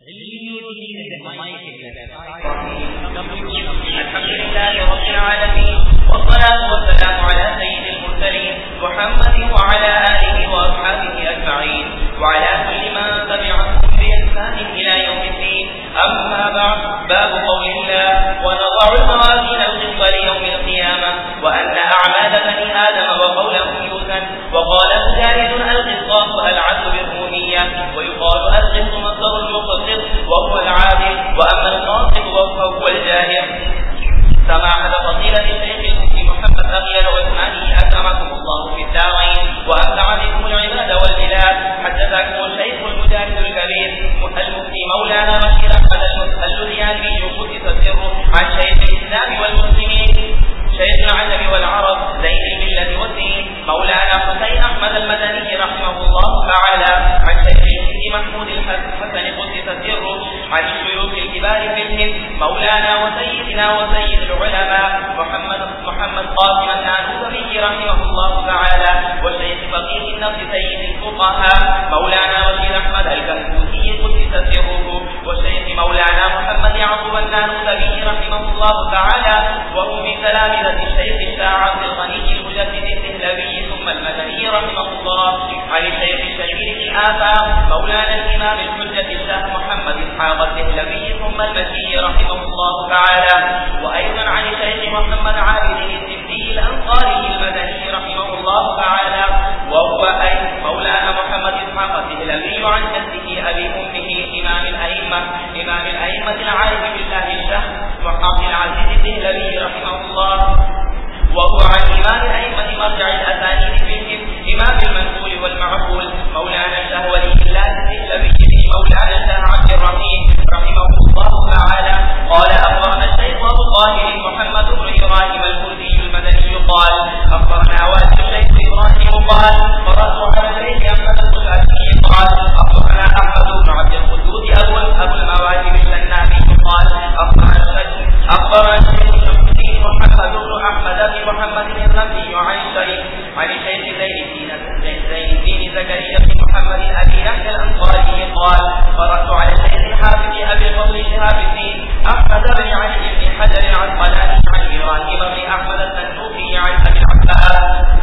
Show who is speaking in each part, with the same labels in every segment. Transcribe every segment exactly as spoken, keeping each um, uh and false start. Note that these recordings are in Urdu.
Speaker 1: الحمد لله رب العالمين، والصلاة والسلام على سيد المرسلين محمد وعلى آله وأصحابه أجمعين، وعلى كل من تبعهم بإحسان إلى يوم الدين. أما بعد، باب قول الله: ونضع الموازين القسط ليوم القيامة وأن أعمال بني آدم وقولهم يوزن. وقال مجاهد: القسطاس العدل بالرومية، ويقال القسط مصدر المقسط وهو العادل، وأما القاسط وهو الجاهل. سماحة فضيلة الشيخ المفتي محمد أغير وإسماعيل أكرمكم الله في الدارين وأمتع بكم العباد والبلاد. حدثكم الشيخ المجاهد الكبير المفتي مولانا بشير أحمد اللذياني قدس سره عن شيخ الإسلام والمسلمين شيخ العجم والعرب زين الملة والدين مولانا حسين أحمد المدني رحمه الله تعالى عن شيخ المفتي محمود الحسن قدس سره عن الشيوخ الكبار في الهند مولانا وسيدنا وسيد العلماء محمد محمد قاسم النانوتي رحمه الله تعالى، والشيخ فقيه النصر سيد الفقهاء مولانا بشير أحمد الكهكوتي قدس سره، والشيخ مولانا محمد يعقوب النانوتي رحمه الله تعالى، وهم من تلامذة الشيخ الشاعر الغني المجدد الدهلوي ثم المدني رحمه الله، عن الشيخ الشهير في الآفاق مولانا الإمام الحجة الشيخ محمد إسحاق الدهلوي ثم المكي رحمه الله تعالى، وأيضا عن الشيخ محمد عابد السبتي الأنصاري المدني رحمه الله تعالى، وهو أي مولانا محمد إسحاق الدهلوي عن جده أبي أمه إمام الأئمة إمام الأئمة العارف بالله الشيخ عبد العزيز الدهلوي رحمه الله، وهو عن إمام الأئمة مرجع الأسانيد فيهم إمام المنقول والمعقول مولانا الشيخ ولي الله الدهلوي مولانا الشيخ عبد الرحيم رحمه الله تعالى. قال: أخبرنا الشيخ أبو الطاهر محمد بن إبراهيم الكردي المدني قال: أخبرنا والد الشيخ إبراهيم قال: قرأت على الشيخ أحمد الشافعي قال: أخبرنا أحمد بن عبد القدوس أبو أبو المواهب الشنابي قال: أخبرنا الشيخ أخبرنا الشيخ محمد بن أحمد بن محمد الرملي عن الشيخ عن الشيخ زين الدين زين الدين زكريا بن محمد أبي يحيى الأنصاري قال: قرأت على الشيخ الحافظ أبي الفضل شهاب الدين أحمد بن علي بن حجر العسقلاني عن إبراهيم بن أحمد التنوخي عن أبي العباس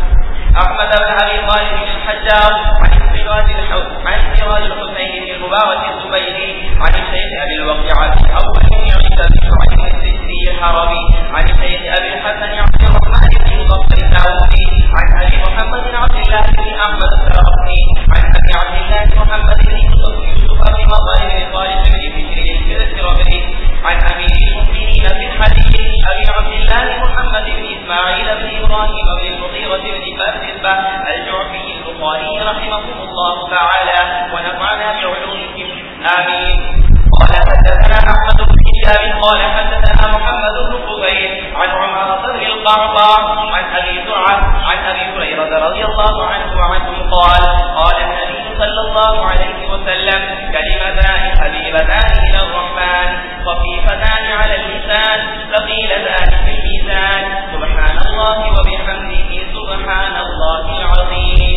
Speaker 1: أحمد بن أبي طالب الحجاج عن سراج عن سراج الحسين بن المبارك الزبيري عن الشيخ أبي الوقيعة أول بن عيسى بن شعيب السدي الحربي عن الشيخ أبي الحسن عبد الرحمن بن مظفر الداوودي عن أبي محمد عبد الله بن أحمد السرقسي عن أبي عبد الله محمد بن يوسف بن مطر بن طارق بن بشر الكرسي عن أمير المؤمنين في الحديث أبي عبد الله محمد بن إسماعيل بن إبراهيم بن المغيرة بن فاسبة الجعفي البخاري رحمه الله تعالى ونفعنا بعلومهم آمين. قال: حدثنا أحمد بن شهاب قال: حدثنا محمد بن فضيل عن عمر صدر القعقاع عن أبي زرعة عن أبي هريرة رضي الله عنه وعنهم قال: قال النبي صلى الله عليه وسلم: كلمتان حبيبتان إلى الرحمن خفيفتان على اللسان ثقيلتان في الميزان سبحان الله وبحمده سبحان الله العظيم.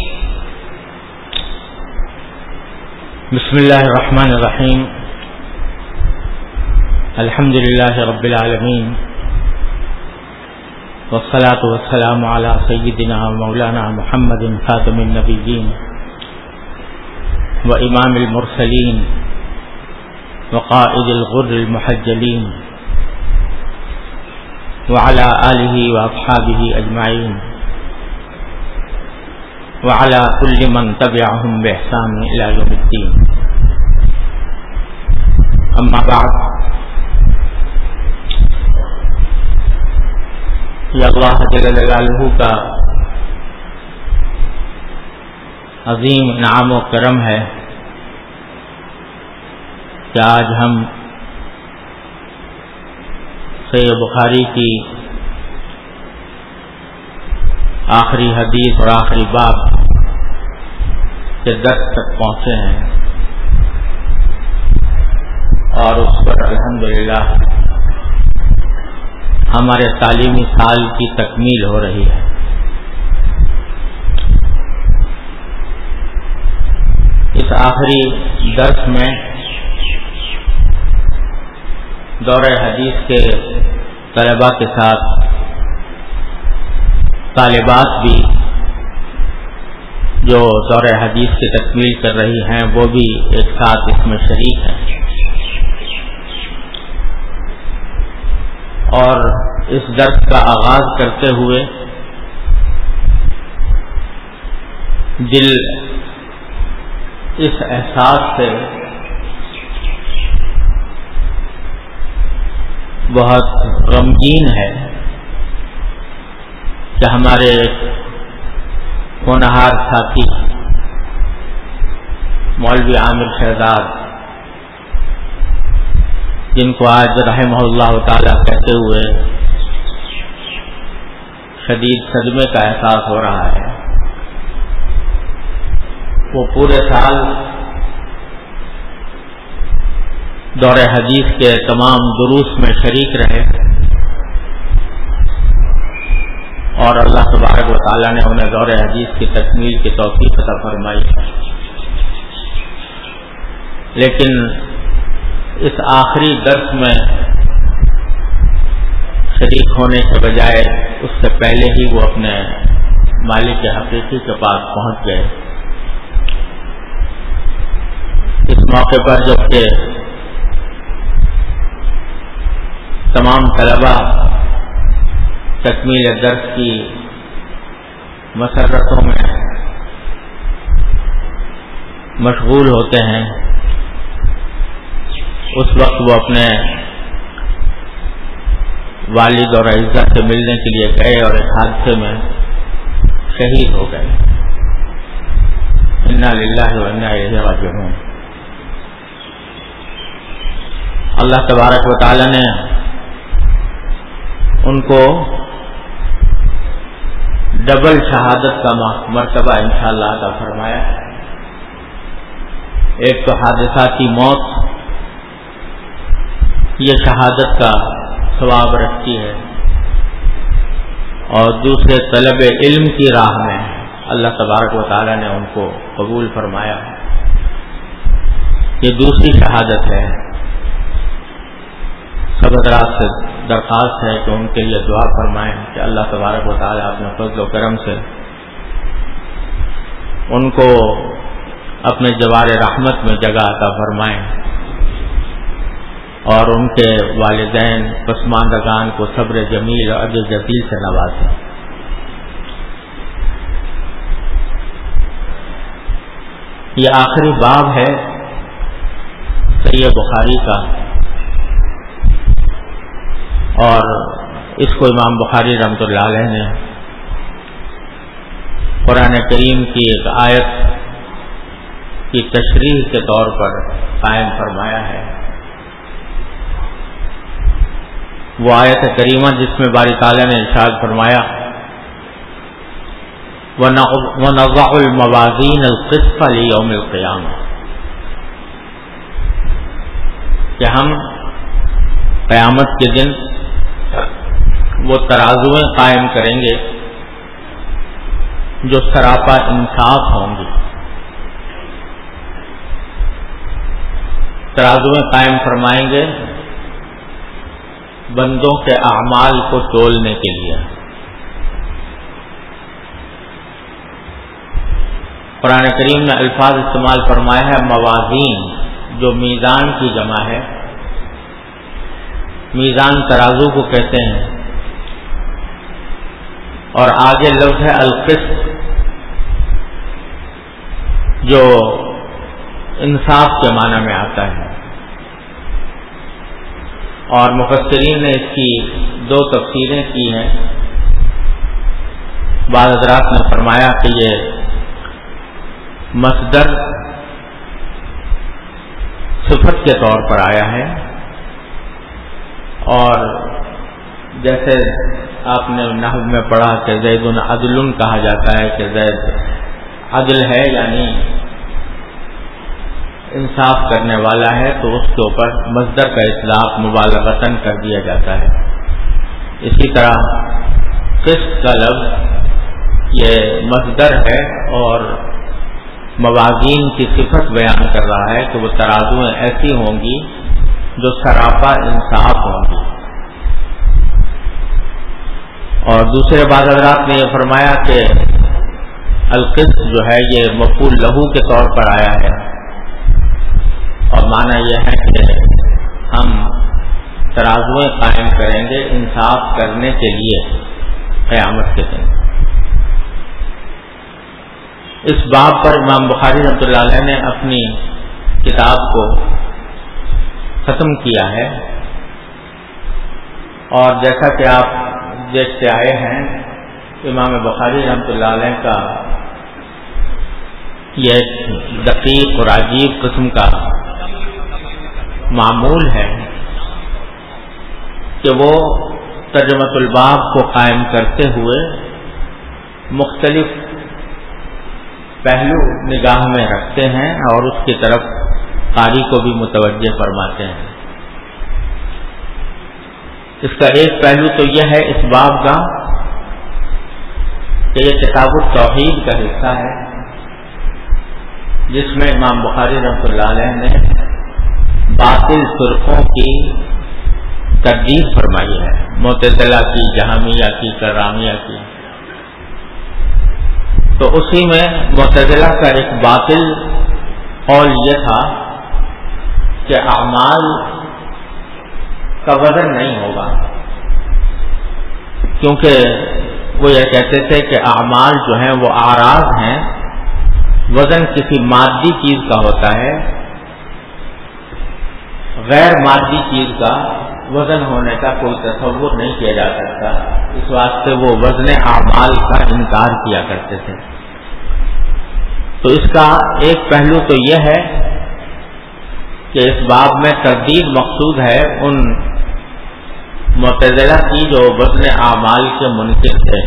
Speaker 2: بسم الله الرحمن الرحيم. الحمد لله رب العالمين، والصلاة والسلام على سيدنا مولانا محمد خاتم النبيين وإمام المرسلين وقائد الغر المحجلين وعلى آله وأصحابه أجمعين وعلى كل من تبعهم بإحسان إلى يوم الدين. أما بعد، یہ اللہ جل جلالہ کا عظیم انعام و کرم ہے کہ آج ہم صحیح بخاری کی آخری حدیث اور آخری باب کے درس تک پہنچے ہیں، اور اس پر الحمدللہ ہمارے تعلیمی سال کی تکمیل ہو رہی ہے۔ اس آخری درس میں دورہ حدیث کے طلباء کے ساتھ طالبات بھی جو دورہ حدیث کی تکمیل کر رہی ہیں وہ بھی ایک ساتھ اس میں شریک ہیں، اور اس درس کا آغاز کرتے ہوئے دل اس احساس سے بہت غمگین ہے کہ ہمارے ہونہار ساتھی مولوی عامر شہزاد، جن کو آج رحمہ اللہ تعالی کہتے ہوئے شدید صدمے کا احساس ہو رہا ہے، وہ پورے سال دورہ حدیث کے تمام دروس میں شریک رہے اور اللہ تبارک و تعالیٰ نے انہیں دورہ حدیث کی تکمیل کی توفیق عطا فرمائی، لیکن اس آخری درس میں شریک ہونے کے بجائے اس سے پہلے ہی وہ اپنے مالک حقیقی کے پاس پہنچ گئے۔ اس موقع پر جبکہ تمام طلباء تکمیل درس کی مسرتوں میں مشغول ہوتے ہیں، اس وقت وہ اپنے والد اور اعزا سے ملنے کے لیے گئے اور ایک حادثے میں شہید ہو گئے۔ انا للہ و انا الیہ راجعون۔ اللہ تبارک و تعالی نے ان کو ڈبل شہادت کا مرتبہ انشاءاللہ عطا فرمایا۔ ایک تو حادثاتی موت یہ شہادت کا ثواب رکھتی ہے، اور دوسرے طلب علم کی راہ میں اللہ تبارک و تعالی نے ان کو قبول فرمایا۔ یہ دوسری شہادت ہے۔ سب حضرات سے درخواست ہے کہ ان کے لیے دعا فرمائیں کہ اللہ تبارک و تعالیٰ اپنے فضل و کرم سے ان کو اپنے جوار رحمت میں جگہ عطا فرمائیں، اور ان کے والدین پسماندگان کو صبر جمیل اور اجر جزیل سے نوازیں۔ یہ آخری باب ہے صحیح بخاری کا، اور اس کو امام بخاری رحمۃ اللہ علیہ نے قرآن کریم کی ایک آیت کی تشریح کے طور پر قائم فرمایا ہے۔ وہ آیت کریمہ جس میں باری تعالیٰ نے ارشاد فرمایا وَنَضَعُ الْمَوَازِينَ الْقِسْطَ لِيَوْمِ الْقِيَامَةِ، کہ ہم قیامت کے دن وہ ترازویں قائم کریں گے جو سراپا انصاف ہوں گی۔ ترازویں قائم فرمائیں گے بندوں کے اعمال کو تولنے کے لیے۔ قرآن کریم نے الفاظ استعمال فرمایا ہے موازین، جو میزان کی جمع ہے۔ میزان ترازو کو کہتے ہیں، اور آگے لفظ ہے القسط، جو انصاف کے معنی میں آتا ہے، اور مفسرین نے اس کی دو تفسیریں کی ہیں۔ بعض حضرات نے فرمایا کہ یہ مصدر صفت کے طور پر آیا ہے، اور جیسے آپ نے نحو میں پڑھا کہ زید عدل کہا جاتا ہے کہ زید عدل ہے، یعنی انصاف کرنے والا ہے، تو اس کے اوپر مصدر کا اطلاق مبالغتاً کر دیا جاتا ہے۔ اسی طرح قسط کا لفظ یہ مصدر ہے اور موازین کی صفت بیان کر رہا ہے کہ وہ ترازویں ایسی ہوں گی جو سراپا انصاف ہوں گی. اور دوسرے بعض حضرات نے یہ فرمایا کہ القسط جو ہے یہ مفعول لہو کے طور پر آیا ہے، اور معنی یہ ہے کہ ہم ترازویں قائم کریں گے انصاف کرنے کے لیے قیامت کے دن. اس باب پر امام بخاری رحمۃ اللہ علیہ نے اپنی کتاب کو ختم کیا ہے، اور جیسا کہ آپ دیکھتے آئے ہیں امام بخاری رحمۃ اللہ علیہ کا یہ دقیق اور عجیب قسم کا معمول ہے کہ وہ ترجمۃ الباب کو قائم کرتے ہوئے مختلف پہلو نگاہ میں رکھتے ہیں اور اس کی طرف قاری کو بھی متوجہ فرماتے ہیں. اس کا ایک پہلو تو یہ ہے اس باب کا کہ یہ کتاب التوحید کا حصہ ہے، جس میں امام بخاری رحمۃ اللہ علیہ نے باطل فرقوں کی تردید فرمائی ہے، معتزلہ کی، جہمیہ کی، کرامیہ کی. تو اسی میں معتزلہ کا ایک باطل قول یہ تھا کہ اعمال کا وزن نہیں ہوگا، کیونکہ وہ یہ کہتے تھے کہ اعمال جو ہیں وہ اعراض ہیں، وزن کسی مادی چیز کا ہوتا ہے، غیر مادی چیز کا وزن ہونے کا کوئی تصور نہیں کیا جا سکتا. اس واسطے وہ وزن اعمال کا انکار کیا کرتے تھے. تو اس کا ایک پہلو تو یہ ہے کہ اس باب میں تردید مقصود ہے ان معتزلہ کی جو وزن اعمال کے منکر تھے.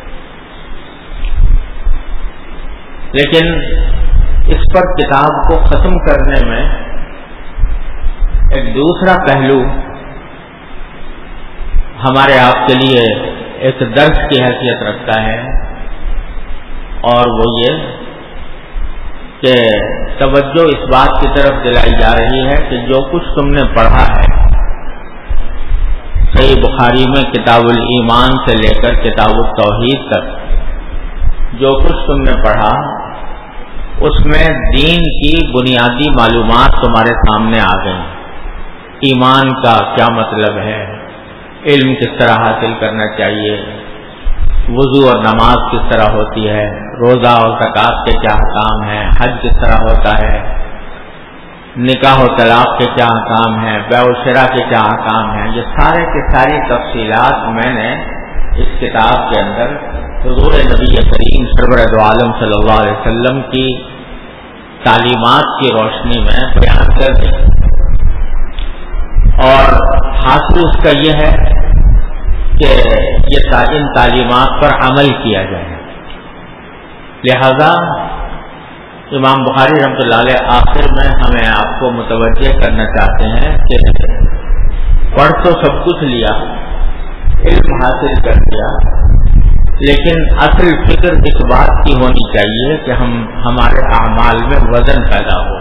Speaker 2: لیکن اس پر کتاب کو ختم کرنے میں ایک دوسرا پہلو ہمارے آپ کے لیے ایک درس کی حیثیت رکھتا ہے، اور وہ یہ کہ توجہ اس بات کی طرف دلائی جا رہی ہے کہ جو کچھ تم نے پڑھا ہے صحیح بخاری میں کتاب الایمان سے لے کر کتاب التوحید تک، جو کچھ تم نے پڑھا اس میں دین کی بنیادی معلومات تمہارے سامنے آ گئیں. ایمان کا کیا مطلب ہے، علم کس طرح حاصل کرنا چاہیے، وضو اور نماز کس طرح ہوتی ہے، روزہ اور زکوٰۃ کے کیا احکام ہیں، حج کس طرح ہوتا ہے، نکاح و طلاق کے کیا احکام ہیں، بیع و شراء کے کیا احکام ہیں. یہ سارے کی ساری تفصیلات میں نے اس کتاب کے اندر حضور نبی کریم سرور دو عالم صلی اللہ علیہ وسلم کی تعلیمات کی روشنی میں بیان کر دی، اور حاصل اس کا یہ ہے کہ یہ ان تعلیمات پر عمل کیا جائے. لہذا امام بخاری رحمۃ اللہ علیہ آخر میں ہمیں آپ کو متوجہ کرنا چاہتے ہیں کہ پڑھ تو سب کچھ لیا، علم حاصل کر لیا، لیکن اصل فکر اس بات کی ہونی چاہیے کہ ہم ہمارے اعمال میں وزن پیدا ہو.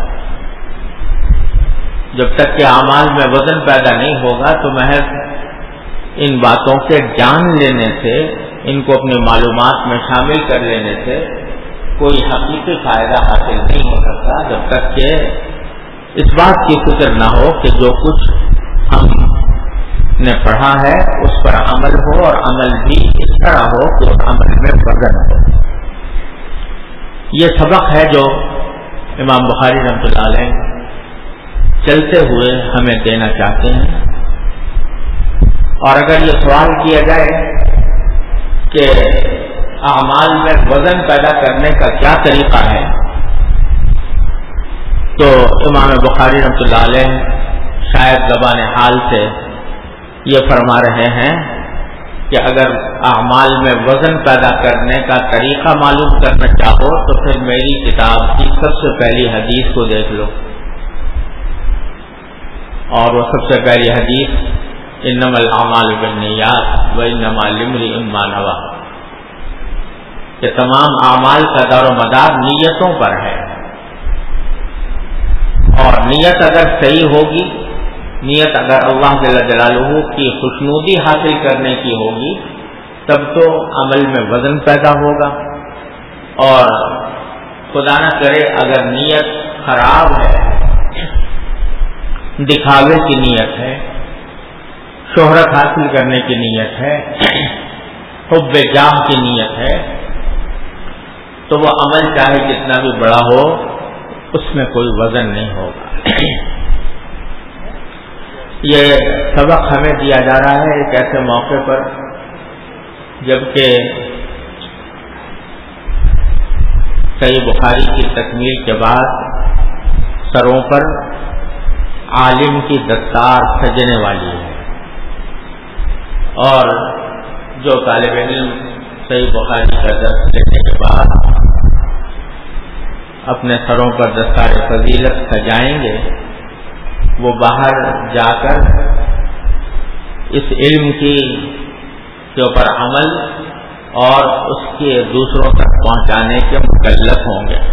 Speaker 2: جب تک کہ اعمال میں وزن پیدا نہیں ہوگا تو محض ان باتوں کے جان لینے سے، ان کو اپنی معلومات میں شامل کر لینے سے کوئی حقیقی فائدہ حاصل نہیں ہو سکتا، جب تک کہ اس بات کی فکر نہ ہو کہ جو کچھ ہم نے پڑھا ہے اس پر عمل ہو، اور عمل بھی اس طرح ہو کہ اس عمل میں وزن ہو. یہ سبق ہے جو امام بخاری رحمۃ اللہ علیہ چلتے ہوئے ہمیں دینا چاہتے ہیں. اور اگر یہ سوال کیا جائے کہ اعمال میں وزن پیدا کرنے کا کیا طریقہ ہے، تو امام بخاری رحمۃ اللہ علیہ شاید زبان حال سے یہ فرما رہے ہیں کہ اگر اعمال میں وزن پیدا کرنے کا طریقہ معلوم کرنا چاہو تو پھر میری کتاب کی سب سے پہلی حدیث کو دیکھ لو. اور وہ سب سے پہلی حدیث انما الاعمال بالنیات وانما لامرئ ما نوى، کہ تمام اعمال کا دار و مدار نیتوں پر ہے، اور نیت اگر صحیح ہوگی نیت اگر اللہ جل جلالہ کی خوشنودی حاصل کرنے کی ہوگی تب تو عمل میں وزن پیدا ہوگا، اور خدا نہ کرے اگر نیت خراب ہے، دکھاوے کی نیت ہے، شہرت حاصل کرنے کی نیت ہے، حب جاہ کی نیت ہے، تو وہ عمل چاہے جتنا بھی بڑا ہو اس میں کوئی وزن نہیں ہوگا۔ یہ سبق ہمیں دیا جا رہا ہے ایک ایسے موقع پر جبکہ صحیح بخاری کی تکمیل کے بعد سروں پر عالم کی دستار سجنے والی ہے، اور جو طالب علم صحیح بخاری کا درس لینے کے بعد اپنے سروں پر دستار فضیلت سجائیں گے وہ باہر جا کر اس علم کی کے اوپر عمل اور اس کے دوسروں تک پہنچانے کے مکلف ہوں گے۔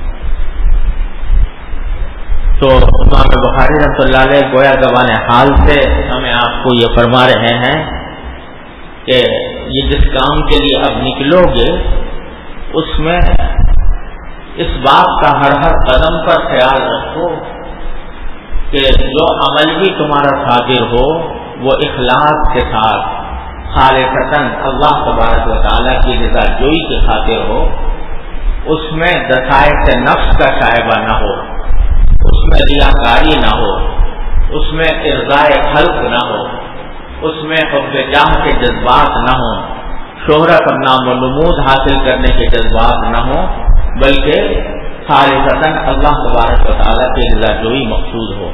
Speaker 2: تو امام بخاری رحمۃ اللہ علیہ گویا زبان حال سے ہمیں آپ کو یہ فرما رہے ہیں کہ یہ جس کام کے لیے اب نکلو گے اس میں اس بات کا ہر ہر قدم پر خیال رکھو کہ جو عمل بھی تمہارا صادر ہو وہ اخلاص کے ساتھ خالصتاً اللہ تبارک و تعالیٰ کی رضا جوئی کی خاطر ہو، اس میں دسائق نفس کا شائبہ نہ ہو، اس میں ریاکاری نہ ہو، اس میں ارضائے خلق نہ ہو، اس میں حب جاہ کے جذبات نہ ہوں، شہرت اور نام و نمود حاصل کرنے کے جذبات نہ ہوں، بلکہ خالصتاً اللہ تبارک و تعالیٰ کی رضا جوئی مقصود ہو۔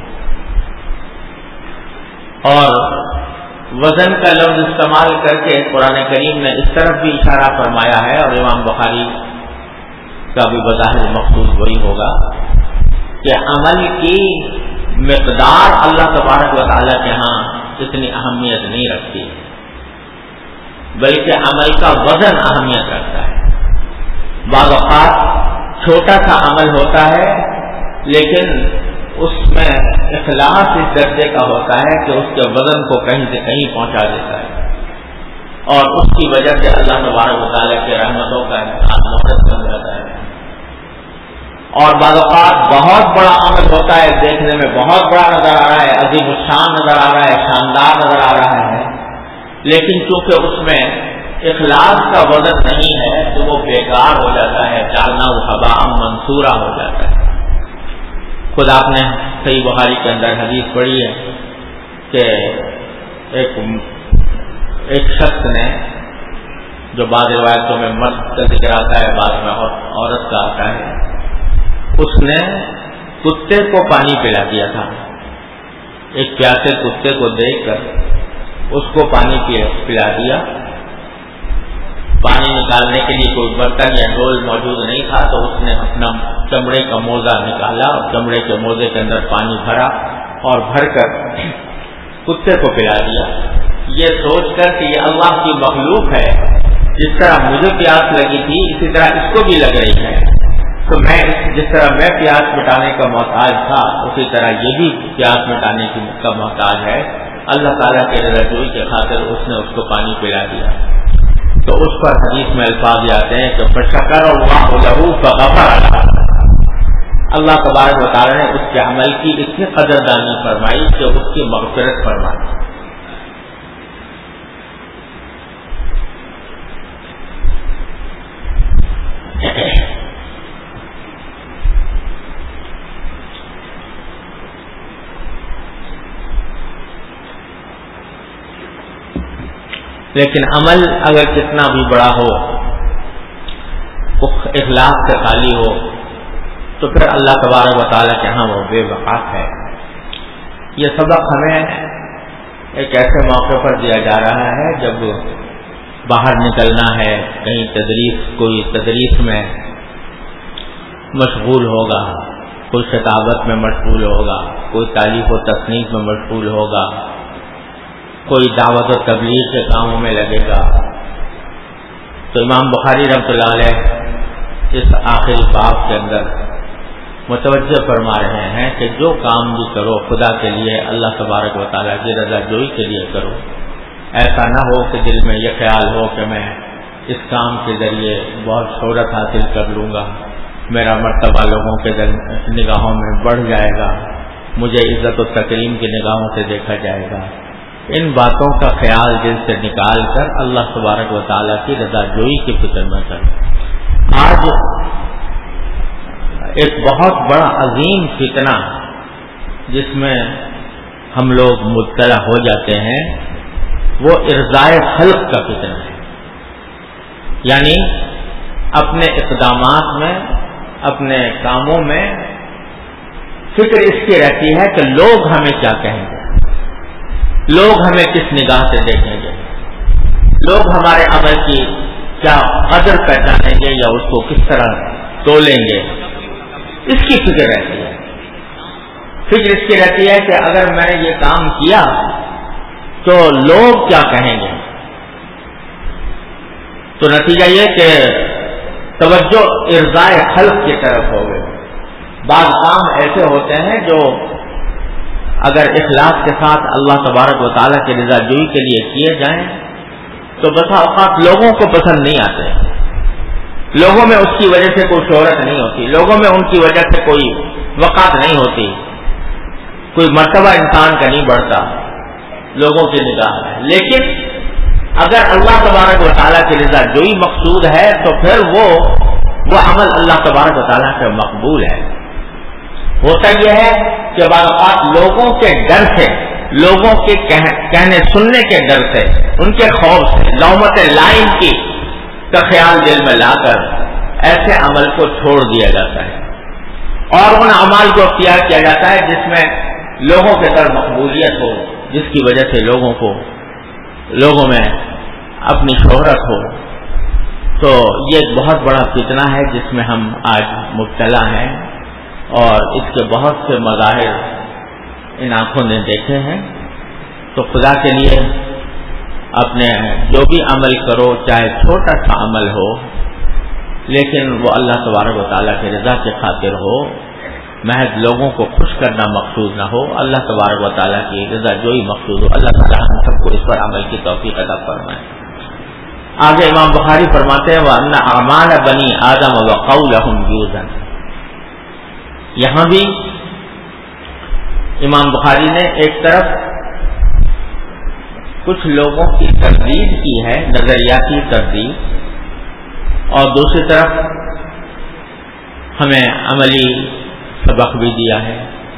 Speaker 2: اور وزن کا لفظ استعمال کر کے قرآن کریم نے اس طرف بھی اشارہ فرمایا ہے، اور امام بخاری کا بھی بظاہر مقصود وہی ہوگا کہ عمل کی مقدار اللہ تبارک و تعالیٰ کے ہاں اتنی اہمیت نہیں رکھتی، بلکہ عمل کا وزن اہمیت رکھتا ہے۔ بعض اوقات چھوٹا سا عمل ہوتا ہے لیکن اس میں اخلاص اس درجے کا ہوتا ہے کہ اس کے وزن کو کہیں سے کہیں پہنچا دیتا ہے، اور اس کی وجہ سے اللہ تبارک و تعالیٰ کی رحمتوں کا انسان مورد بن جاتا ہے۔ اور بعض اوقات بہت بڑا عمل ہوتا ہے، دیکھنے میں بہت بڑا نظر آ رہا ہے، عظیم الشان نظر آ رہا ہے، شاندار نظر آ رہا ہے، لیکن چونکہ اس میں اخلاص کا وزن نہیں ہے تو وہ بیکار ہو جاتا ہے، جعلنا حباء منثورا ہو جاتا ہے۔ خود آپ نے صحیح بخاری کے اندر حدیث پڑھی ہے کہ ایک ایک شخص نے، جو بعض روایتوں میں مرد کا ذکر آتا ہے، بعض میں عورت کا آتا ہے، اس نے کتے کو پانی پلا دیا تھا۔ ایک پیاسے کتے کو دیکھ کر اس کو پانی پلا دیا۔ پانی نکالنے کے لیے کوئی برتن یا ڈول موجود نہیں تھا تو اس نے اپنا چمڑے کا موزہ نکالا اور چمڑے کے موزے کے اندر پانی بھرا اور بھر کر کتے کو پلا دیا، یہ سوچ کر کہ یہ اللہ کی مخلوق ہے، جس طرح مجھے پیاس لگی تھی اسی طرح اس کو بھی لگ رہی ہے، تو میں جس طرح میں پیاس مٹانے کا محتاج تھا اسی طرح یہ بھی پیاس مٹانے کا محتاج ہے۔ اللہ تعالیٰ کے رضا جوئی کے خاطر اس نے اس کو پانی پلا دیا۔ تو اس پر حدیث میں الفاظ آتے ہیں کہ فشکر اللہ لہ فغفر لہ، اللہ تبارک و تعالیٰ نے اس کے عمل کی اتنی قدردانی فرمائی کہ اس کی مغفرت فرمائی۔ لیکن عمل اگر کتنا بھی بڑا ہو، اخلاص سے خالی ہو، تو پھر اللہ تبارک و تعالیٰ کے ہاں وہ بے وقاف ہے۔ یہ سبق ہمیں ایک ایسے موقع پر دیا جا رہا ہے جب باہر نکلنا ہے، کہیں تدریس کوئی تدریس میں مشغول ہوگا، کوئی خطابت میں مشغول ہوگا، کوئی تالیف و تصنیف میں مشغول ہوگا، کوئی دعوت و تبلیغ کے کاموں میں لگے گا، تو امام بخاری رحمۃ اللہ علیہ اس آخری باب کے اندر متوجہ فرما رہے ہیں کہ جو کام بھی کرو خدا کے لیے، اللہ تبارک و تعالیٰ کی رضا جوئی کے لیے کرو. ایسا نہ ہو کہ دل میں یہ خیال ہو کہ میں اس کام کے ذریعے بہت شہرت حاصل کر لوں گا، میرا مرتبہ لوگوں کے نگاہوں میں بڑھ جائے گا، مجھے عزت و تکریم کی نگاہوں سے دیکھا جائے گا. ان باتوں کا خیال دل سے نکال کر اللہ تبارک و تعالیٰ کی رضا جوئی کی فکر میں کرو. آج ایک بہت بڑا عظیم فتنہ جس میں ہم لوگ مبتلا ہو جاتے ہیں وہ ارضائے خلق کا فتنہ ہے. یعنی اپنے اقدامات میں، اپنے کاموں میں فکر اس کی رہتی ہے کہ لوگ ہمیں کیا کہیں گے، لوگ ہمیں کس نگاہ سے دیکھیں گے، لوگ ہمارے عمل کی کیا قدر پہچانیں گے یا اس کو کس طرح تولیں گے. اس کی فکر رہتی ہے. فکر اس کی رہتی ہے کہ اگر میں نے یہ کام کیا تو لوگ کیا کہیں گے. تو نتیجہ یہ کہ توجہ ارضائے خلق کی طرف ہو گئی. بعض کام ایسے ہوتے ہیں جو اگر اخلاص کے ساتھ اللہ تبارک و تعالیٰ کی رضا جوئی کے لیے کیے جائیں تو بسا اوقات لوگوں کو پسند نہیں آتے، لوگوں میں اس کی وجہ سے کوئی شہرت نہیں ہوتی، لوگوں میں ان کی وجہ سے کوئی وقعت نہیں ہوتی، کوئی مرتبہ انسان کا نہیں بڑھتا لوگوں کی نگاہ میں. لیکن اگر اللہ تبارک و تعالیٰ کی رضا جوئی مقصود ہے تو پھر وہ وہ عمل اللہ تبارک و تعالیٰ سے مقبول ہے. ہوتا یہ ہے کہ بعض اوقات لوگوں کے ڈر سے، لوگوں کے کہنے سننے کے ڈر سے، ان کے خوف سے، لومت لائم کی کا خیال دل میں لا کر ایسے عمل کو چھوڑ دیا جاتا ہے اور ان اعمال کو اختیار کیا جاتا ہے جس میں لوگوں کے در مقبولیت ہو، جس کی وجہ سے لوگوں کو لوگوں میں اپنی شہرت ہو. تو یہ ایک بہت بڑا فتنہ ہے جس میں ہم آج مبتلا ہیں اور اس کے بہت سے مظاہر ان آنکھوں نے دیکھے ہیں. تو خدا کے لیے اپنے جو بھی عمل کرو، چاہے چھوٹا سا عمل ہو لیکن وہ اللہ تبارک و تعالیٰ کی رضا کی خاطر ہو، محض لوگوں کو خوش کرنا مقصود نہ ہو، اللہ تبارک و تعالیٰ کی رضا جوئی مقصود ہو. اللہ تعالیٰ ہم سب کو اس پر عمل کی توفیق عطا فرمائے. آگے امام بخاری فرماتے ہیں وَأَنَّ أَعْمَالَ بَنِي آدَمَ وَقَوْلَهُمْ يُوزَنُ. یہاں بھی امام بخاری نے ایک طرف کچھ لوگوں کی تردید کی ہے، نظریاتی تردید، اور دوسری طرف ہمیں عملی سبق بھی دیا ہے.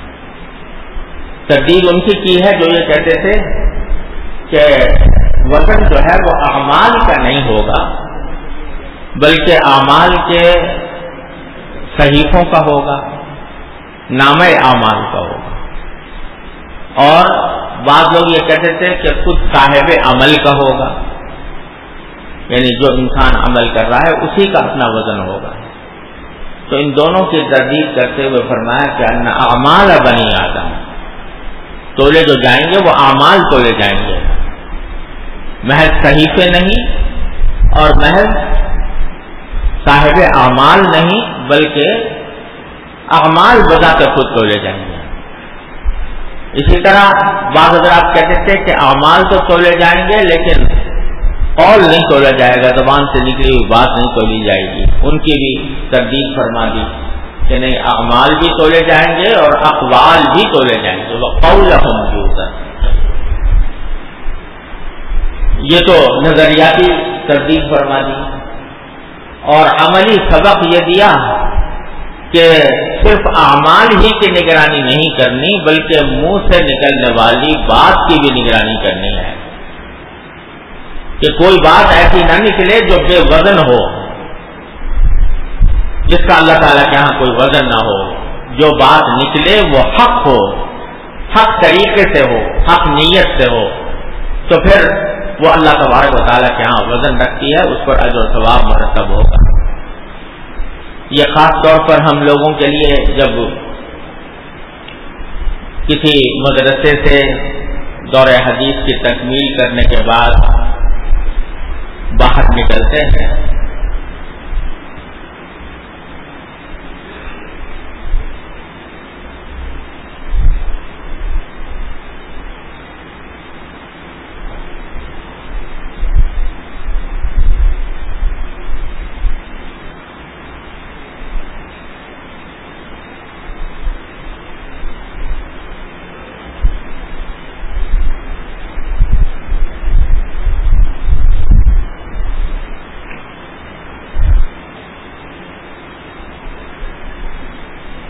Speaker 2: تردید ان کی کی ہے جو یہ کہتے تھے کہ وزن جو ہے وہ اعمال کا نہیں ہوگا بلکہ اعمال کے صحیفوں کا ہوگا، نامہ اعمال کا ہوگا. اور بعض لوگ یہ کہتے تھے کہ خود صاحب عمل کا ہوگا، یعنی جو انسان عمل کر رہا ہے اسی کا اپنا وزن ہوگا. تو ان دونوں کی تردید کرتے ہوئے فرمایا کہ ان اعمال بنی آدم، تولے جو جائیں گے وہ اعمال تولے جائیں گے، محض صحیفے نہیں اور محض صاحب اعمال نہیں بلکہ اعمال بذات خود تولے جائیں گے. اسی طرح بعض حضرات کہتے تھے کہ اعمال تو تولے جائیں گے لیکن قول نہیں تولا جائے گا، زبان سے نکلی ہوئی بات نہیں تولی جائے گی. ان کی بھی تردید فرما دی کہ نہیں، اعمال بھی تولے جائیں گے اور اقوال بھی تولے جائیں گے. وَقَوْلَهُمْ يُوزَنُ. یہ تو نظریاتی تردید فرما دی. اور عملی سبق یہ دیا کہ صرف اعمال ہی کی نگرانی نہیں کرنی بلکہ منہ سے نکلنے والی بات کی بھی نگرانی کرنی ہے، کہ کوئی بات ایسی نہ نکلے جو بے وزن ہو، جس کا اللہ تعالیٰ کے یہاں کوئی وزن نہ ہو. جو بات نکلے وہ حق ہو، حق طریقے سے ہو، حق نیت سے ہو، تو پھر وہ اللہ تبارک و تعالیٰ کے یہاں وزن رکھتی ہے، اس پر اجر و ثواب مرتب ہوگا. یہ خاص طور پر ہم لوگوں کے لیے جب کسی مدرسے سے دور حدیث کی تکمیل کرنے کے بعد باہر نکلتے ہیں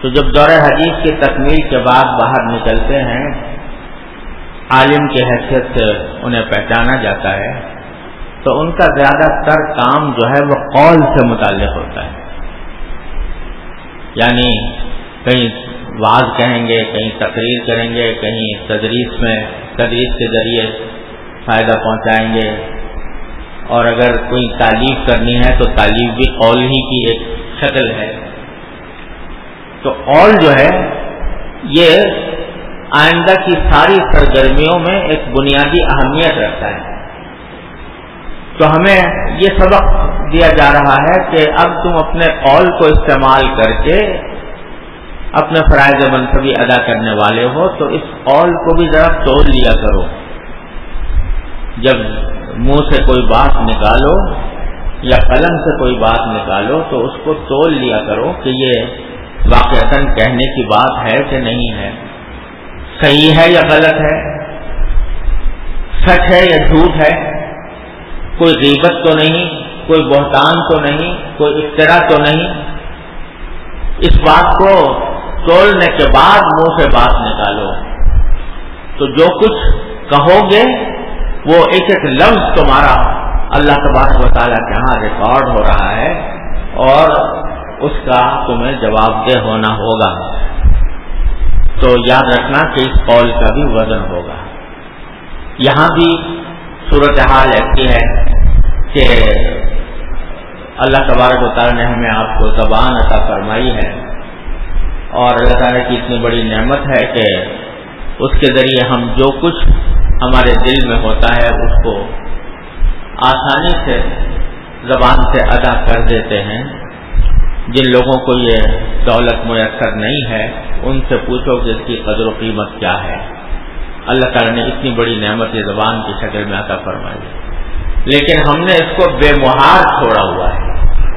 Speaker 2: تو جب دورہ حدیث کی تکمیل کے بعد باہر نکلتے ہیں، عالم کی حیثیت سے انہیں پہچانا جاتا ہے، تو ان کا زیادہ تر کام جو ہے وہ قول سے متعلق ہوتا ہے، یعنی کہیں وعظ کہیں گے، کہیں تقریر کریں گے، کہیں تدریس میں تدریس کے ذریعے فائدہ پہنچائیں گے، اور اگر کوئی تعلیف کرنی ہے تو تعلیف بھی قول ہی کی ایک شکل ہے۔ تو قول جو ہے یہ آئندہ کی ساری سرگرمیوں میں ایک بنیادی اہمیت رکھتا ہے۔ تو ہمیں یہ سبق دیا جا رہا ہے کہ اب تم اپنے قول کو استعمال کر کے اپنے فرائض منصبی ادا کرنے والے ہو، تو اس قول کو بھی ذرا تول لیا کرو۔ جب منہ سے کوئی بات نکالو یا قلم سے کوئی بات نکالو تو اس کو تول لیا کرو کہ یہ واقعتاً کہنے کی بات ہے کہ نہیں ہے، صحیح ہے یا غلط ہے، سچ ہے یا جھوٹ ہے، کوئی غیبت تو نہیں، کوئی بہتان تو نہیں، کوئی افترا تو نہیں۔ اس بات کو تولنے کے بعد منہ سے بات نکالو، تو جو کچھ کہو گے وہ ایک ایک لفظ تمہارا اللہ تبارک و تعالیٰ کے ہاں ریکارڈ ہو رہا ہے، اور اس کا تمہیں جواب دہ ہونا ہوگا۔ تو یاد رکھنا کہ اس قول کا بھی وزن ہوگا۔ یہاں بھی صورتحال ایسی ہے کہ اللہ تبارک و تعالیٰ نے ہمیں آپ کو زبان عطا فرمائی ہے، اور اللہ تعالیٰ کی اتنی بڑی نعمت ہے کہ اس کے ذریعے ہم جو کچھ ہمارے دل میں ہوتا ہے اس کو آسانی سے زبان سے ادا کر دیتے ہیں۔ جن لوگوں کو یہ دولت میسر نہیں ہے ان سے پوچھو کہ اس کی قدر و قیمت کیا ہے۔ اللہ تعالیٰ نے اتنی بڑی نعمت یہ زبان کی شکل میں عطا فرمائی، لیکن ہم نے اس کو بے مہار چھوڑا ہوا ہے۔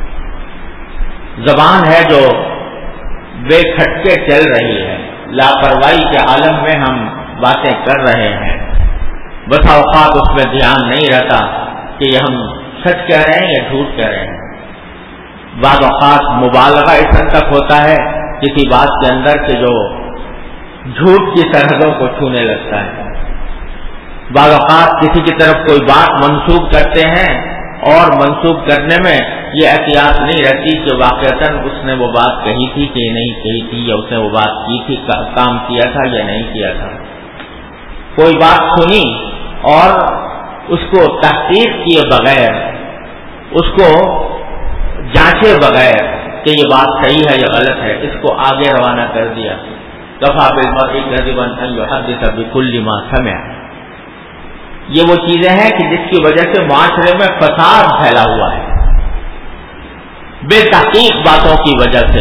Speaker 2: زبان ہے جو بے کھٹکے چل رہی ہے، لاپرواہی کے عالم میں ہم باتیں کر رہے ہیں، بسا اوقات اس میں دھیان نہیں رہتا کہ یہ ہم سچ کہہ رہے ہیں یا جھوٹ کہہ رہے ہیں۔ بعض اوقات مبالغہ اس حد تک ہوتا ہے کسی بات کے اندر کہ جو جھوٹ کی سرحدوں کو چھونے لگتا ہے۔ بعض اوقات کسی کی طرف کوئی بات منسوب کرتے ہیں اور منسوب کرنے میں یہ احتیاط نہیں رہتی کہ واقعتاً اس نے وہ بات کہی تھی کہ نہیں کہی تھی، یا اس نے وہ بات کی تھی، کام کیا تھا یا نہیں کیا تھا۔ کوئی بات سنی اور اس کو تحقیق کیے بغیر، اس کو جانچے بغیر کہ یہ بات صحیح ہے یا غلط ہے، اس کو آگے روانہ کر دیا۔ کفیٰ بالمرء کذبا ان یحدث بکل ما سمع۔ یہ وہ چیزیں ہیں کہ جس کی وجہ سے معاشرے میں فساد پھیلا ہوا ہے، بے تحقیق باتوں کی وجہ سے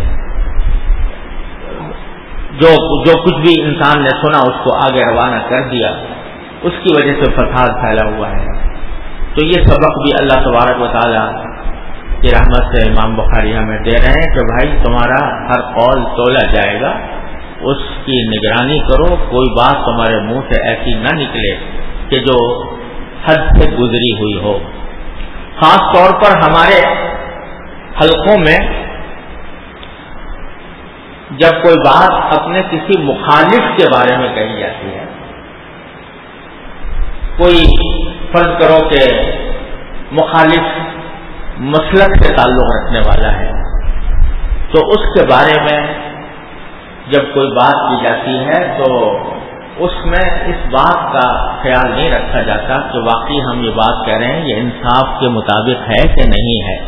Speaker 2: جو جو کچھ بھی انسان نے سنا اس کو آگے روانہ کر دیا، اس کی وجہ سے فساد پھیلا ہوا ہے۔ تو یہ سبق بھی اللہ تبارک و تعالیٰ کی رحمت سے امام بخاری ہمیں دے رہے ہیں کہ بھائی تمہارا ہر قول تولا جائے گا، اس کی نگرانی کرو، کوئی بات تمہارے منہ سے ایسی نہ نکلے کہ جو حد سے گزری ہوئی ہو۔ خاص طور پر ہمارے حلقوں میں جب کوئی بات اپنے کسی مخالف کے بارے میں کہی جاتی ہے، کوئی فرض کرو کہ مخالف مسلک سے تعلق رکھنے والا ہے، تو اس کے بارے میں جب کوئی بات کی جاتی ہے تو اس میں اس بات کا خیال نہیں رکھا جاتا کہ واقعی ہم یہ بات کہہ رہے ہیں یہ انصاف کے مطابق ہے کہ نہیں ہے۔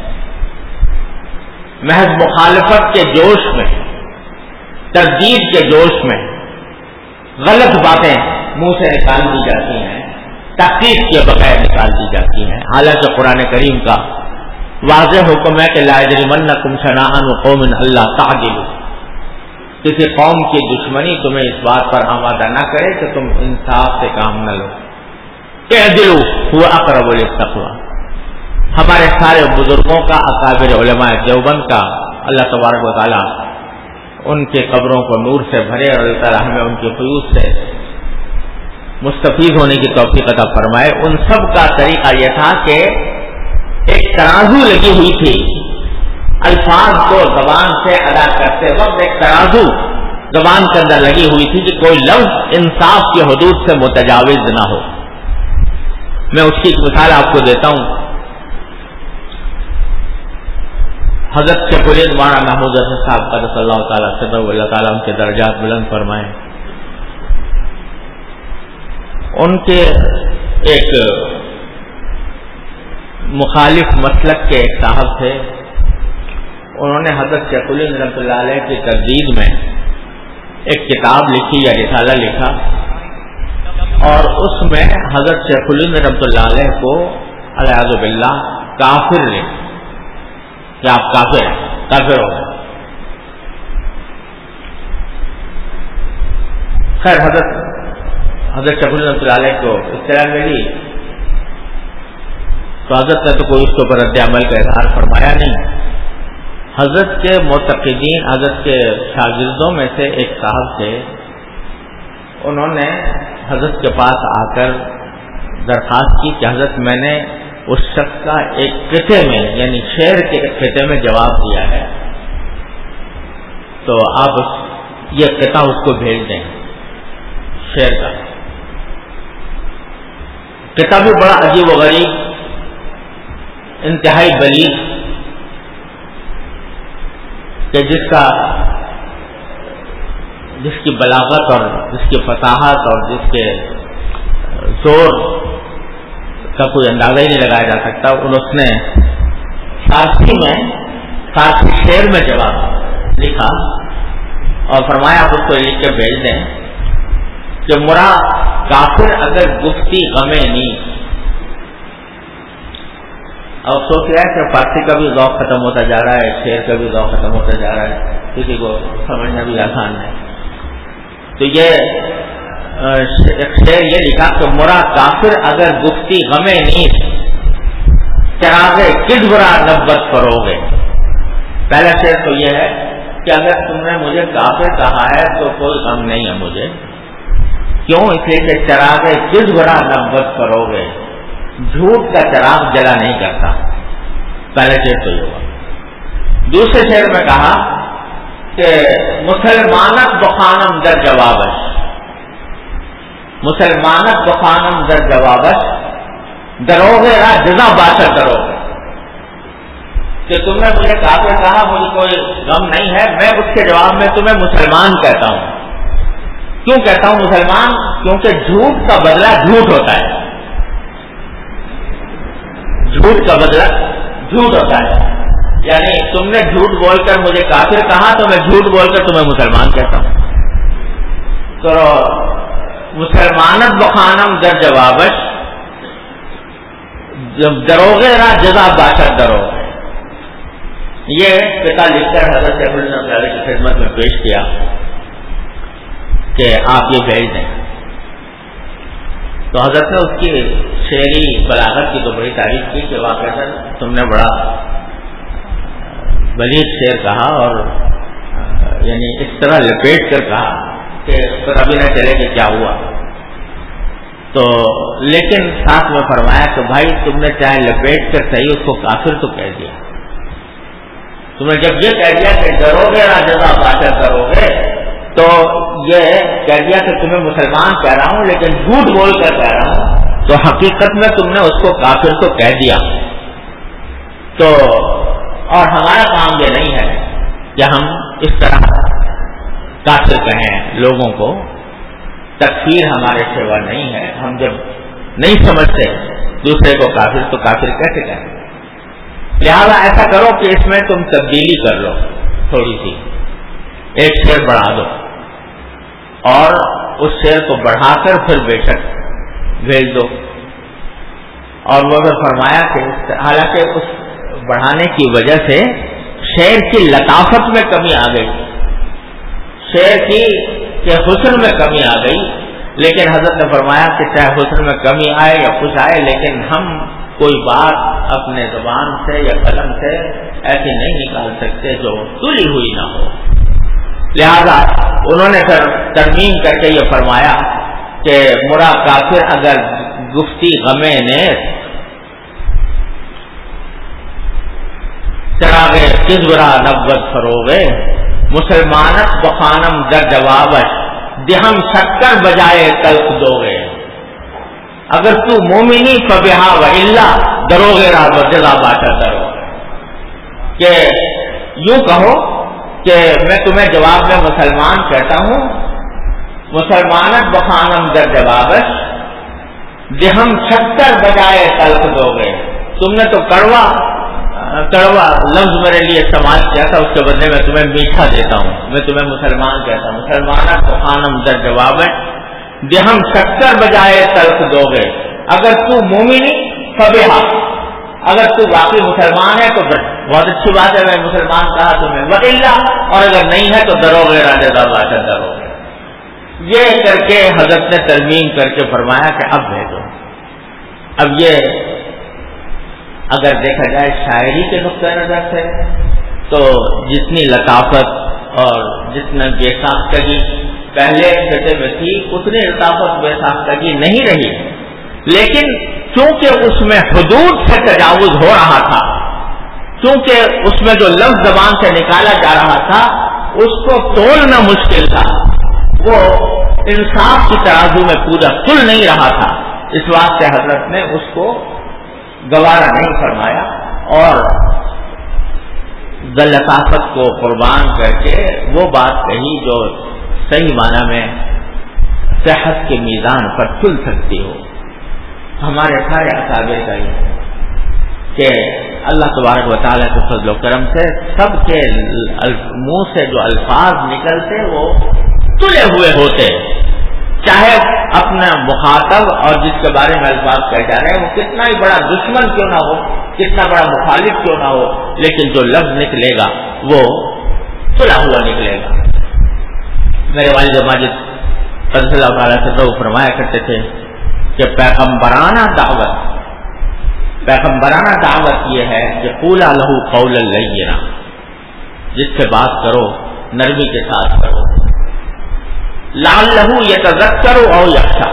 Speaker 2: محض مخالفت کے جوش میں، تردید کے جوش میں غلط باتیں منہ سے نکال دی جاتی ہیں، تحقیق کے بغیر نکال دی جاتی ہیں، حالانکہ قرآن کریم کا واضح حکم ہے کہ لا یجرمنکم شنآن قوم الا تعدلوا، کسی قوم کی دشمنی تمہیں اس بات پر آمادہ نہ کرے کہ تم انصاف سے کام نہ لو، اعدلوا هو اقرب للتقوی۔ ہمارے سارے بزرگوں کا، اکابر علماء دیوبند کا، اللہ تبارک و تعالیٰ ان کے قبروں کو نور سے بھرے اور اللہ تعالیٰ ہمیں ان کے فیوز سے مستفید ہونے کی توفیق عطا فرمائے۔ ان سب کا طریقہ یہ تھا کہ ایک ترازو لگی ہوئی تھی الفاظ کو زبان سے ادا کرتے وقت ایک ترازو زبان کے اندر لگی ہوئی تھی کہ کوئی لفظ انصاف کی حدود سے متجاوز نہ ہو. میں اس کی ایک مثال آپ کو دیتا ہوں. حضرت شیخ الہند مولانا محمود حسن صاحب قدس اللہ تعالیٰ سے اللہ تعالیٰ ان کے درجات بلند فرمائے. ان کے ایک مخالف مسلک کے ایک صاحب تھے. انہوں نے حضرت شیخ الہند رحمۃ اللہ علیہ کی تردید میں ایک کتاب لکھی یا رسالہ لکھا اور اس میں حضرت شیخ الہند رحمۃ اللہ علیہ کو الیاذ باللہ کافر لکھا کہ آپ کافر ہیں, کافر ہو گئے. خیر حضرت حضرت شیخ الہند رحمۃ اللہ علیہ کو اطلاع ملی تو حضرت نے تو کوئی اس کے اوپر رد عمل کا اظہار فرمایا نہیں. حضرت کے معتقدین, حضرت کے شاگردوں میں سے ایک صاحب تھے, انہوں نے حضرت کے پاس آ کر درخواست کی کہ حضرت میں نے اس شخص کا ایک قطعے میں یعنی شعر کے ایک قطعے میں جواب دیا ہے, تو آپ اس یہ قطعہ اس کو بھیج دیں. شعر کا قطعہ بھی بڑا عجیب و غریب, انتہائی بلیغ, کہ جس کا جس کی بلاغت اور جس کی فصاحت اور جس کے زور کا کوئی اندازہ ہی نہیں لگایا جا سکتا. اس نے فارسی میں فارسی شعر میں جواب لکھا اور فرمایا آپ اس کو لکھ کے بھیج دیں کہ مرا کافر اگر گفتی غمے نہیں. اور سوچ رہا ہے کہ فارسی کا بھی ذوق ختم ہوتا جا رہا ہے, شعر کا بھی ذوق ختم ہوتا جا رہا ہے, کسی کو سمجھنا بھی آسان ہے. تو یہ شعر یہ لکھا کہ مرا کافر اگر گفتی غمے نیست چراغے کس برا نبت فروغے. پہلا شعر تو یہ ہے کہ اگر تم نے مجھے کافر کہا ہے تو کوئی غم نہیں ہے مجھے. کیوں؟ اس لیے کہ چراغے کس برا نبت فروغے, جھوٹ کا چراغ جلا نہیں کرتا. پہلے شعر تو یہ ہوا. دوسرے شعر میں کہا کہ مسلمانت بخانم در جوابش, مسلمانت بخانم در جوابش دروغے را جزا باشا کروگے. کہ تم نے مجھے کافر کہا, مجھے کوئی غم نہیں ہے, میں اس کے جواب میں تمہیں مسلمان کہتا ہوں. کیوں کہتا ہوں مسلمان؟ کیونکہ جھوٹ کا بدلہ جھوٹ ہوتا ہے, جھوٹ کا بدلہ جھوٹ ہوتا ہے. یعنی تم نے جھوٹ بول کر مجھے کافر کہا تو میں جھوٹ بول کر تمہیں مسلمان کہتا ہوں. تو مسلمانت بخانم در جوابش دروغے را جزا باشد دروغے. یہ قطعہ لکھ کر حضرت شیخ الہند علیہ کی خدمت میں پیش کیا کہ آپ یہ بھیج دیں. تو حضرت نے اس کی شعری بلاغت کی تو بڑی تعریف کی کہ واقعہ تم نے بڑا بلیغ شعر کہا اور یعنی اس طرح لپیٹ کر کہا کہ پتہ بھی نہ چلے کہ کیا ہوا. تو لیکن ساتھ میں فرمایا کہ بھائی تم نے چاہے لپیٹ کر صحیح اس کو کافر تو کہہ دیا. تم نے جب یہ کہہ دیا کہ ڈروگے نہ جزا باشا کروگے تو یہ کہہ دیا کہ تمہیں مسلمان کہہ رہا ہوں لیکن جھوٹ بول کر کہہ رہا ہوں, تو حقیقت میں تم نے اس کو کافر تو کہہ دیا. تو اور ہمارا کام یہ نہیں ہے کہ ہم اس طرح کافر کہیں لوگوں کو, تکفیر ہمارے سوا نہیں ہے. ہم جب نہیں سمجھتے دوسرے کو کافر تو کافر کیسے کہیں. لہذا ایسا کرو کہ اس میں تم تبدیلی کر لو تھوڑی سی, ایک شعر بڑھا دو اور اس شعر کو بڑھا کر پھر بے شک بھیج دو. اور وہ اگر فرمایا کہ حالانکہ اس بڑھانے کی وجہ سے شعر کی لطافت میں کمی آ گئی, شعر کی کہ حسن میں کمی آ گئی, لیکن حضرت نے فرمایا کہ چاہے حسن میں کمی آئے یا خوش آئے لیکن ہم کوئی بات اپنے زبان سے یا قلم سے ایسی نہیں نکال سکتے جو تلی ہوئی نہ ہو. لہذا انہوں نے پھر ترمیم کر کے یہ فرمایا کہ مرا کافر اگر گفتی غمے نیست چراغ کزبرا نبوت فروغے مسلمانت بخانم در جوابش دہم شکر بجائے تلخ دوگے. اگر تو مومنی فبہا و الا دروغے را جزا باشا درو. کہ یوں کہو کہ میں تمہیں جواب میں مسلمان کہتا ہوں، مسلمانت بخانم در جوابش دہم شکر بجائے تلخ دوگے. تم نے تو کڑوا کڑوا لفظ میرے لیے استعمال کیا تھا، اس کے بدلے میں تمہیں میٹھا دیتا ہوں. میں تمہیں مسلمان کہتا ہوں، مسلمانت بخانم در جوابش دہم شکر بجائے تلخ دوگے. اگر تو مومنی فبہا، اگر تو واقعی مسلمان ہے تو بہت اچھی بات ہے، میں مسلمان کہا تمہیں، وَإِلَّا اور اگر نہیں ہے تو دروغے راجہ باشا دروغے. یہ کر کے حضرت نے ترمیم کر کے فرمایا کہ اب بھیجو. اب یہ اگر دیکھا جائے شاعری کے نقطۂ نظر سے تو جتنی لطافت اور جتنا بے ساختگی پہلے خطے میں تھی اتنی لطافت بے ساختگی نہیں رہی. لیکن چونکہ اس میں حدود سے تجاوز ہو رہا تھا، چونکہ اس میں جو لفظ زبان سے نکالا جا رہا تھا اس کو تولنا مشکل تھا، وہ انصاف کی ترازو میں پورا تل نہیں رہا تھا. اس واسطے حضرت نے اس کو گوارا نہیں فرمایا اور لطافت کو قربان کر کے وہ بات کہی جو صحیح معنی میں صحت کے میزان پر تل سکتی ہو. ہمارے سارے اکابر کا یہ کہ اللہ تبارک و تعالیٰ کے فضل و کرم سے سب کے منہ سے جو الفاظ نکلتے وہ تلے ہوئے ہوتے، چاہے اپنا مخاطب اور جس کے بارے میں الفاظ کہے جا رہے ہیں وہ کتنا ہی بڑا دشمن کیوں نہ ہو، کتنا بڑا مخالف کیوں نہ ہو، لیکن جو لفظ نکلے گا وہ تلا ہوا نکلے گا. میرے والد ماجد قدس اللہ تعالیٰ سے فرمایا کرتے تھے کہ پیغمبرانہ دعوت پیغمبرانہ دعوت یہ ہے کہ قولا لہو قولا لینا، جس سے بات کرو نرمی کے ساتھ کرو. لعلہ یتذکر او یخشی،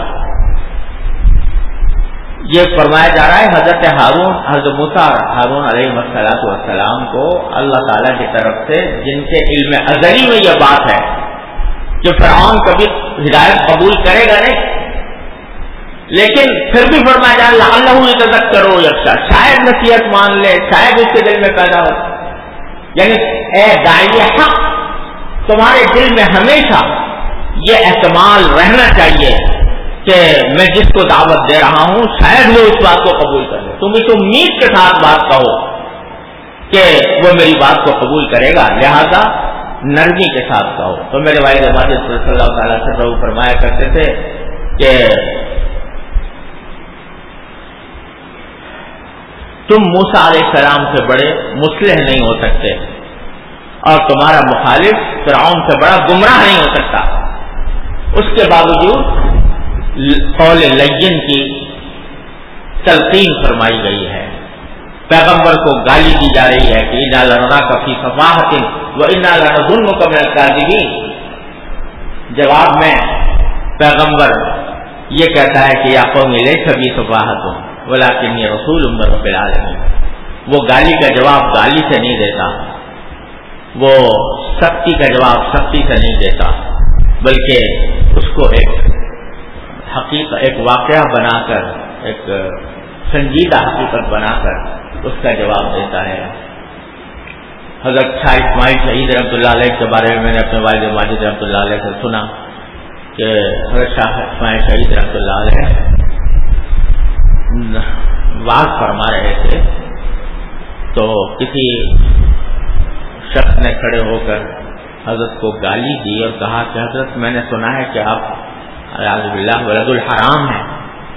Speaker 2: یہ فرمایا جا رہا ہے حضرت ہارون حضرت موسیٰ ہارون علیہ السلام کو اللہ تعالیٰ کی طرف سے جن کے علم ازلی میں یہ بات ہے کہ فرعون کبھی ہدایت قبول کرے گا نہیں، لیکن پھر بھی فرمایا جا رہا ہے لعلہ یتذکر او یخشی، شاید نصیحت مان لے، شاید اس کے دل میں پیدا ہو. یعنی اے داعی حق، تمہارے دل میں ہمیشہ یہ احتمال رہنا چاہیے کہ میں جس کو دعوت دے رہا ہوں شاید وہ اس بات کو قبول کر لے. تم اس امید کے ساتھ بات کہو کہ وہ میری بات کو قبول کرے گا، لہذا نرمی کے ساتھ کہو. تو میرے والد ماجد صلی اللہ تعالیٰ سے فرمایا کرتے تھے کہ تم موسیٰ علیہ السلام سے بڑے مصلح نہیں ہو سکتے اور تمہارا مخالف فرعون سے بڑا گمراہ نہیں ہو سکتا. اس کے باوجود قول لین کی تلقین فرمائی گئی ہے، پیغمبر کو گالی دی جا رہی ہے کہ انا لنراک فی صفاحۃ وانا لنظنک من الکاذبین. جواب میں پیغمبر یہ کہتا ہے کہ یا قوم لیس بی صفاحۃ ولکنی رسول من رب العالمین. وہ گالی کا جواب گالی سے نہیں دیتا، وہ سختی کا جواب سختی سے نہیں دیتا، بلکہ اس کو ایک حقیقت ایک واقعہ بنا کر، ایک سنجیدہ حقیقت بنا کر اس کا جواب دیتا ہے. حضرت شاہ اسماعیل شہید رحمۃ اللہ علیہ کے بارے میں میں نے اپنے والد ماجد رحمۃ اللہ علیہ سے سنا کہ حضرت شاہ اسماعیل شہید رحمۃ اللہ علیہ واز فرما رہے تھے تو کسی شخص نے کھڑے ہو کر حضرت کو گالی دی اور کہا کہ حضرت میں نے سنا ہے کہ آپ اعوذ باللہ ولد الحرام ہیں.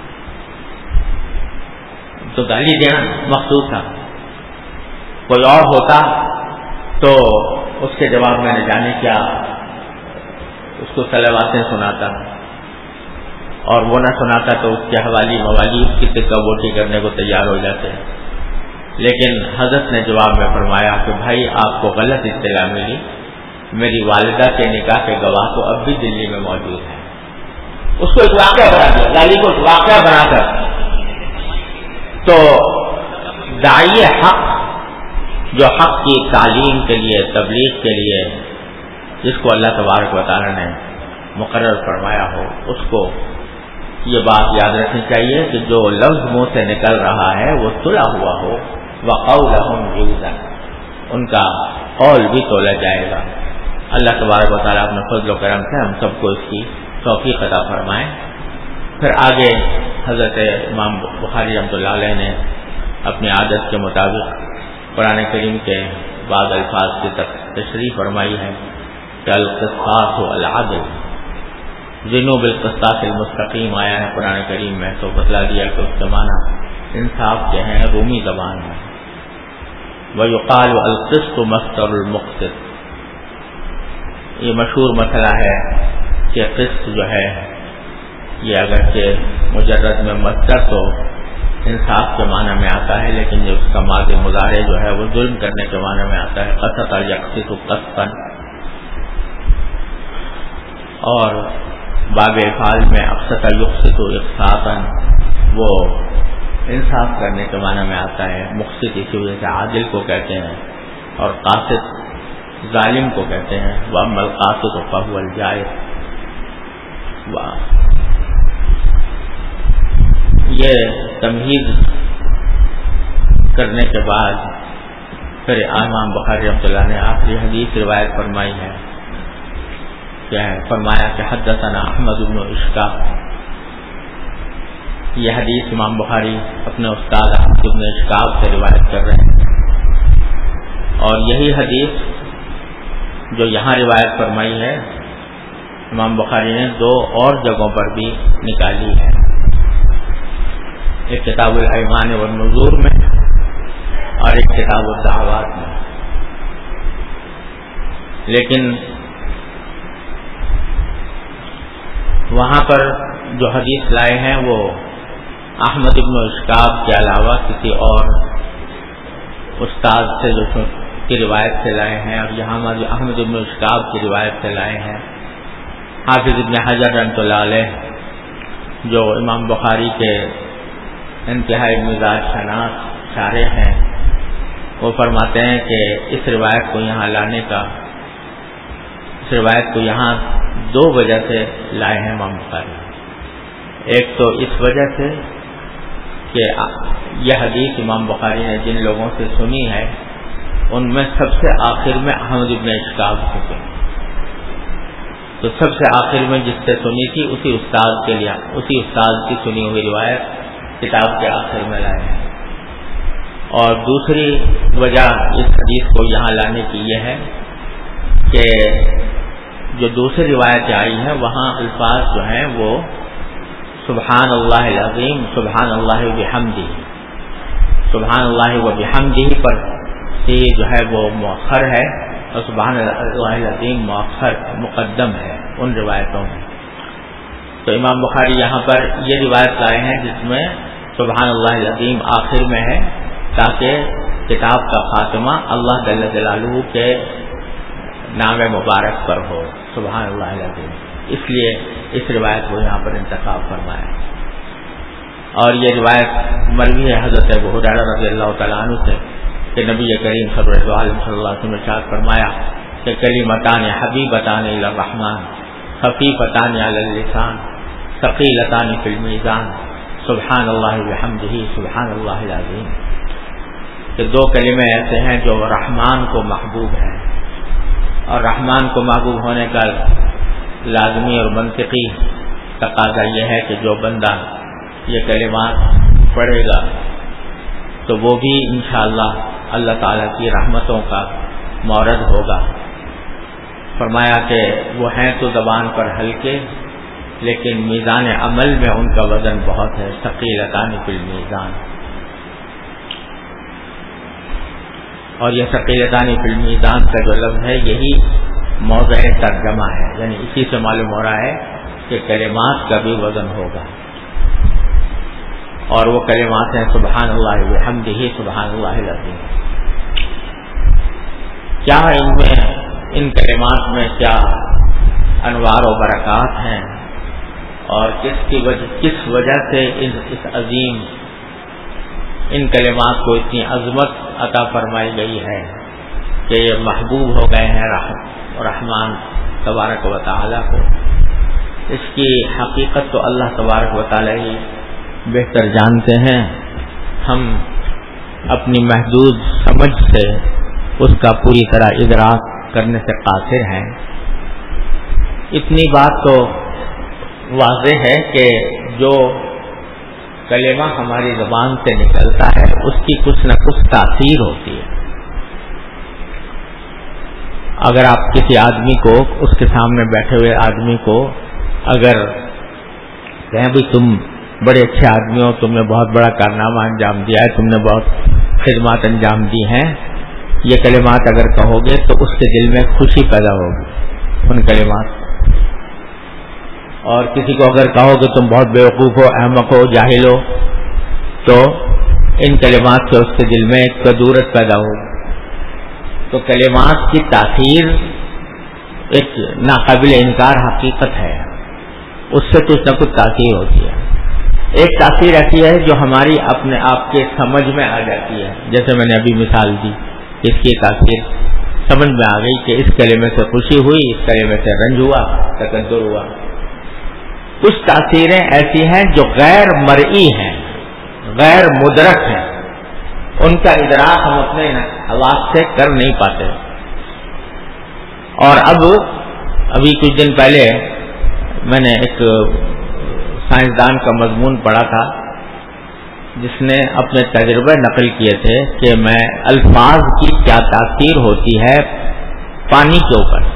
Speaker 2: تو گالی دینا مقصود تھا. کوئی اور ہوتا تو اس کے جواب میں نے جانے کیا اس کو صلواتیں سناتا اور وہ نہ سناتا تو اس کے حوالی موالی اس کی تکہ بوٹی کرنے کو تیار ہو جاتے. لیکن حضرت نے جواب میں فرمایا کہ بھائی آپ کو غلط اطلاع ملی، میری والدہ کے نکاح کے گواہ تو اب بھی دلی میں موجود ہیں. اس کو ایک واقعہ بنا دیا، گالی کو ایک واقعہ بنا کر. تو داعی حق جو حق کی تعلیم کے لیے، تبلیغ کے لیے جس کو اللہ تبارک و تعالی نے مقرر فرمایا ہو، اس کو یہ بات یاد رکھنی چاہیے کہ جو لفظ منہ سے نکل رہا ہے وہ تلا ہوا ہو، وَقَوْلَهُمْ جُوزًا، ان کا قول بھی تولا جائے گا۔ اللہ تبارک و تعالیٰ اپنے فضل و کرم سے ہم سب کو اس کی توفیق عطا فرمائے۔ پھر آگے حضرت امام بخاری رحمۃ اللہ علیہ نے اپنی عادت کے مطابق قرآن کریم کے بعض الفاظ کی تشریح فرمائی ہے کہ القصاص العدل، زنوا بالقسطاس المستقیم آیا ہے قرآن کریم میں، تو بتلا دیا کہ اس کے معنی انصاف کے ہیں رومی زبان میں۔ وَيُقَالُ الْقِسْطُ مَصْدَرُ الْمُقْسِطِ، یہ مشہور مسئلہ ہے کہ قسط جو ہے یہ اگرچہ مجرد میں مصدر تو انصاف کے معنی میں آتا ہے، لیکن جو اس کا ماضی مضارع جو ہے وہ ظلم کرنے کے معنی میں آتا ہے، قسط یقسط قسطا، اور باب افعال میں اقسط یقسط اقساطا وہ انصاف کرنے کے معنی میں آتا ہے، مقسط اسی وجہ سے عادل کو کہتے ہیں، اور قاسط ظالم کو کہتے ہیں، وَأَمَّا الْقَاسِطُ فَهُوَ الْجَائِرُ۔ یہ تمہید کرنے کے بعد پھر امام بخاری رحمۃ اللہ نے آخری حدیث روایت فرمائی ہے، کیا ہے؟ فرمایا کہ حدثنا احمد بن اشکاب، یہ حدیث امام بخاری اپنے استاد احمد بن اشکاب سے روایت کر رہے ہیں، اور یہی حدیث جو یہاں روایت فرمائی ہے امام بخاری نے دو اور جگہوں پر بھی نکالی ہے، ایک کتاب الایمان والنذور میں اور ایک کتاب الدعوات میں، لیکن وہاں پر جو حدیث لائے ہیں وہ احمد ابن اشکاب کے علاوہ کسی اور استاد سے جو کی روایت سے لائے ہیں، اور یہاں احمد ابن اشکاب کی روایت سے لائے ہیں۔ حافظ ابن حجر رحمۃ اللہ علیہ جو امام بخاری کے انتہائی مزاج شناس شارح ہیں، وہ فرماتے ہیں کہ اس روایت کو یہاں لانے کا اس روایت کو یہاں دو وجہ سے لائے ہیں امام بخاری۔ ایک تو اس وجہ سے کہ یہ حدیث امام بخاری نے جن لوگوں سے سنی ہے ان میں سب سے آخر میں احمد ابن اشکاب سے سنی، تو سب سے آخر میں جس سے سنی تھی اسی استاد کے لیے اسی استاد کی سنی ہوئی روایت کتاب کے آخر میں لائے ہیں۔ اور دوسری وجہ اس حدیث کو یہاں لانے کی یہ ہے کہ جو دوسری روایتیں آئی ہیں وہاں الفاظ جو ہیں وہ سبحان اللہ العظیم، سبحان اللہ وبحمدہ، سبحان اللہ وبحمدہ پر یہ جو ہے وہ مؤخر ہے، اور سبحان اللہ العظیم مؤخر مقدم ہے ان روایتوں میں۔ تو امام بخاری یہاں پر یہ روایت لائے ہیں جس میں سبحان اللہ العظیم آخر میں ہے، تاکہ کتاب کا خاتمہ اللہ جل جلالہ کے نام مبارک پر ہو، سبحان اللہ العظیم، اس لیے اس روایت کو یہاں پر انتخاب فرمایا۔ اور یہ روایت مروی ہے حضرت ابو ہریرہ رضی اللہ تعالیٰ عنہ سے کہ نبی کریم صلی اللہ علیہ وسلم نے ارشاد فرمایا کہ کلمتان حبیبتان الی الرحمن خفیفتان علی اللسان ثقیلتان فی المیزان سبحان اللہ وبحمدہ سبحان اللہ العظیم، کہ دو کلمے ایسے ہیں جو رحمان کو محبوب ہیں، اور رحمان کو محبوب ہونے کا لازمی اور منطقی تقاضا یہ ہے کہ جو بندہ یہ کلمات پڑھے گا تو وہ بھی انشاءاللہ اللہ تعالیٰ کی رحمتوں کا مورد ہوگا۔ فرمایا کہ وہ ہیں تو زبان پر ہلکے لیکن میزان عمل میں ان کا وزن بہت ہے، ثقیلتان فی المیزان، اور یہ ثقیلتان فی المیزان کا جو لفظ ہے یہی موضع ترجمہ ہے، یعنی اسی سے معلوم ہو رہا ہے کہ کلمات کا بھی وزن ہوگا، اور وہ کلمات ہیں سبحان اللہ وبحمدہ سبحان اللہ العظیم۔ کیا ان میں ان کلمات میں کیا انوار و برکات ہیں، اور کس کی وجہ کس وجہ سے اس عظیم ان کلمات کو اتنی عظمت عطا فرمائی گئی ہے کہ یہ محبوب ہو گئے ہیں رحمان تبارک و تعالیٰ کو. اس کی حقیقت تو اللہ تبارک و تعالیٰ ہی بہتر جانتے ہیں. ہم اپنی محدود سمجھ سے اس کا پوری طرح ادراک کرنے سے قاصر ہیں. اتنی بات تو واضح ہے کہ جو کلمہ ہماری زبان سے نکلتا ہے اس کی کچھ نہ کچھ تاثیر ہوتی ہے. اگر آپ کسی آدمی کو، اس کے سامنے بیٹھے ہوئے آدمی کو اگر کہیں بھی تم بڑے اچھے آدمی ہو، تم نے بہت بڑا کارنامہ انجام دیا ہے، تم نے بہت خدمات انجام دی ہیں، یہ کلمات اگر کہو گے تو اس کے دل میں خوشی پیدا ہوگی ان کلمات. اور کسی کو اگر کہو کہ تم بہت بیوقوف ہو، احمق ہو، جاہل ہو، تو ان کلمات سے اس کے دل میں ایک کدورت پیدا ہوگی. تو کلمات کی تاثیر ایک ناقابل انکار حقیقت ہے. اس سے کچھ نہ کچھ تاثیر ہوتی ہے. ایک تاثیر ایسی ہے جو ہماری اپنے آپ کے سمجھ میں آ جاتی ہے. جیسے میں نے ابھی مثال دی، اس کی تاثیر سمجھ میں آ گئی کہ اس کلمے سے خوشی ہوئی، اس کلمے سے رنج ہوا، تکدر ہوا. کچھ تاثیریں ایسی ہیں جو غیر مرئی ہیں، غیر مدرک ہیں، ان کا ادراک ہم اپنے حواس سے کر نہیں پاتے. اور اب ابھی کچھ دن پہلے میں نے ایک سائنسدان کا مضمون پڑھا تھا جس نے اپنے تجربے نقل کیے تھے کہ میں الفاظ کی کیا تاثیر ہوتی ہے پانی کے اوپر.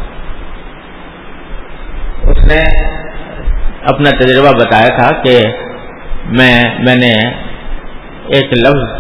Speaker 2: اس نے اپنا تجربہ بتایا تھا کہ میں میں نے ایک لفظ،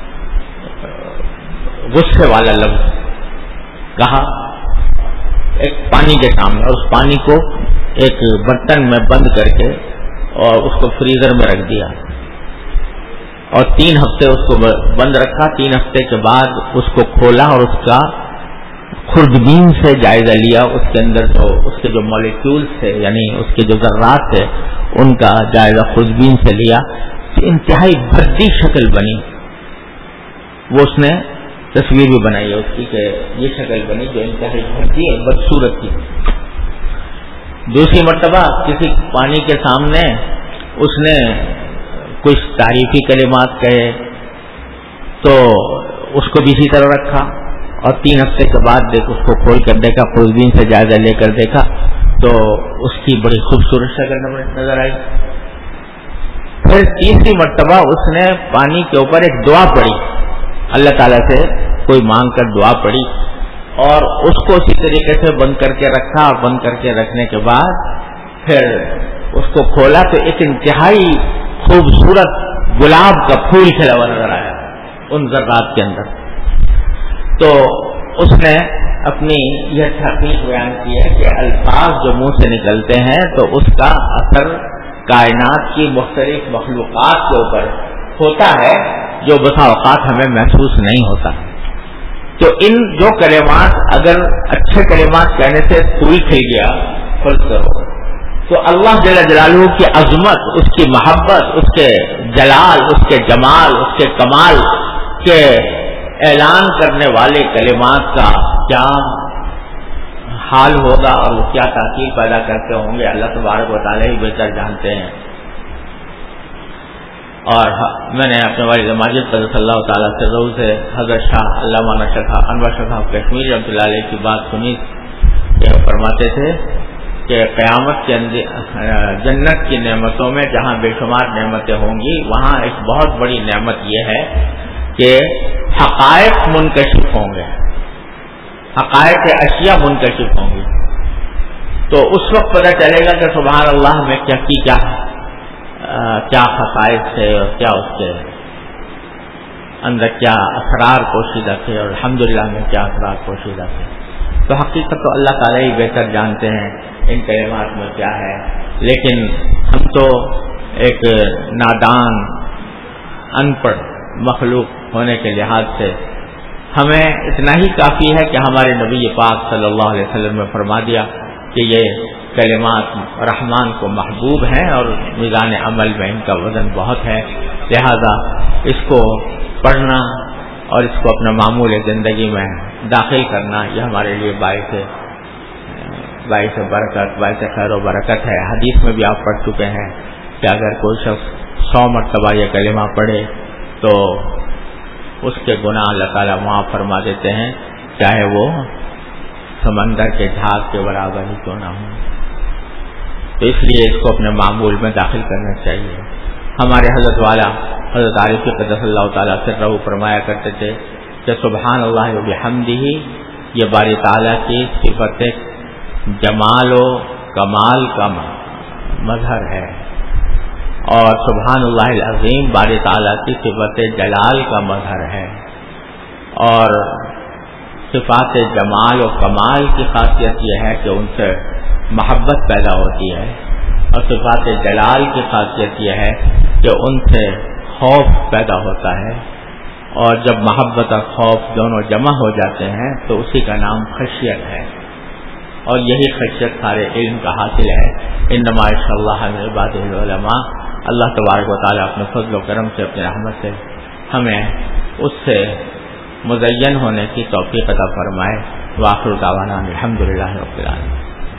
Speaker 2: غصے والا لفظ کہا ایک پانی کے سامنے، اور اس پانی کو ایک برتن میں بند کر کے اور اس کو فریزر میں رکھ دیا اور تین ہفتے اس کو بند رکھا. تین ہفتے کے بعد اس کو کھولا اور اس کا خوردبین سے جائزہ لیا. اس کے اندر جو اس کے جو مالیکیولز تھے، یعنی اس کے جو ذرات تھے، ان کا جائزہ خوردبین سے لیا. انتہائی بھدی شکل بنی. وہ اس نے تصویر بھی بنائی ہے اس کی کہ یہ شکل بنی جو انتہائی بھدی اور بدصورت تھی. دوسری مرتبہ کسی پانی کے سامنے اس نے کچھ تعریفی کلمات کہے تو اس کو بھی اسی طرح رکھا اور تین ہفتے کے بعد دیکھ اس کو کھول کر دیکھا، خوردبین سے جائزہ لے کر دیکھا تو اس کی بڑی خوبصورت شکل نظر آئی. پھر تیسری مرتبہ اس نے پانی کے اوپر ایک دعا پڑھی، اللہ تعالیٰ سے کوئی مانگ کر دعا پڑھی اور اس کو اسی طریقے سے بند کر کے رکھا. بند کر کے رکھنے کے بعد پھر اس کو کھولا تو ایک انتہائی خوبصورت گلاب کا پھول کھلا ہوا نظر آیا ان ذرات کے اندر. تو اس نے اپنی یہ تحقیق بیان کی ہے کہ الفاظ جو منہ سے نکلتے ہیں تو اس کا اثر کائنات کی مختلف مخلوقات کے اوپر ہوتا ہے جو بسا اوقات ہمیں محسوس نہیں ہوتا. تو ان جو کلمات اگر اچھے کلمات کہنے سے پھول کھل گیا فرض کرو تو اللہ جل جلالہ کی عظمت، اس کی محبت، اس کے جلال، اس کے جمال، اس کے کمال کے اعلان کرنے والے کلمات کا کیا حال ہوگا اور وہ کیا تاثیر پیدا کرتے ہوں گے اللہ تبارک و تعالیٰ ہی بہتر جانتے ہیں. اور میں نے اپنے والد ماجد صلی اللہ تعالیٰ سے روح سے حضرت شاہ علامہ شاہ انور شاہ کشمیری رحمۃ اللہ علیہ کی بات سنی کہ فرماتے تھے کہ قیامت کے اندر جنت کی نعمتوں میں جہاں بے شمار نعمتیں ہوں گی وہاں ایک بہت بڑی نعمت یہ ہے کہ حقائق منکشف ہوں گے، حقائق اشیاء منکشف ہوں گی. تو اس وقت پتہ چلے گا کہ سبحان اللہ میں کیا کی کیا کیا خصائص تھے اور کیا اس کے اندر کیا اسرار پوشیدہ تھے اور الحمدللہ میں کیا اسرار پوشیدہ تھے. تو حقیقت تو اللہ تعالیٰ ہی بہتر جانتے ہیں ان کلمات میں کیا ہے. لیکن ہم تو ایک نادان ان پڑھ مخلوق ہونے کے لحاظ سے ہمیں اتنا ہی کافی ہے کہ ہمارے نبی پاک صلی اللہ علیہ وسلم نے فرما دیا کہ یہ کلمات رحمان کو محبوب ہیں اور میزان عمل میں ان کا وزن بہت ہے، لہذا اس کو پڑھنا اور اس کو اپنا معمول زندگی میں داخل کرنا یہ ہمارے لیے باعث باعث برکت باعث خیر و برکت ہے۔ حدیث میں بھی آپ پڑھ چکے ہیں کہ اگر کوئی شخص سو مرتبہ یہ کلمہ پڑھے تو اس کے گناہ اللہ تعالیٰ معاف فرما دیتے ہیں، چاہے وہ سمندر کے جھاگ کے برابر ہی کیوں نہ ہو۔ تو اس لیے اس کو اپنے معمول میں داخل کرنا چاہیے۔ ہمارے حضرت والا حضرت عارف قدس اللہ تعالیٰ سرہ فرمایا کرتے تھے کہ سبحان اللہ و بحمدہ یہ باری تعالیٰ کی صفت جمال و کمال کا مظہر ہے، اور سبحان اللہ العظیم باری تعالیٰ کی صفت جلال کا مظہر ہے۔ اور صفات جمال و کمال کی خاصیت یہ ہے کہ ان سے محبت پیدا ہوتی ہے، اور صفات جلال کی خاصیت یہ ہے کہ ان سے خوف پیدا ہوتا ہے، اور جب محبت اور خوف دونوں جمع ہو جاتے ہیں تو اسی کا نام خشیت ہے، اور یہی خشیت سارے علم کا حاصل ہے۔ انما یخشی اللہ من عبادہ العلماء۔ اللہ تبارک و تعالیٰ اپنے فضل و کرم سے اپنے رحمت سے ہمیں اس سے مزین ہونے کی توفیق عطا فرمائے۔ وآخر دعوانا الحمدللہ رب العالمین۔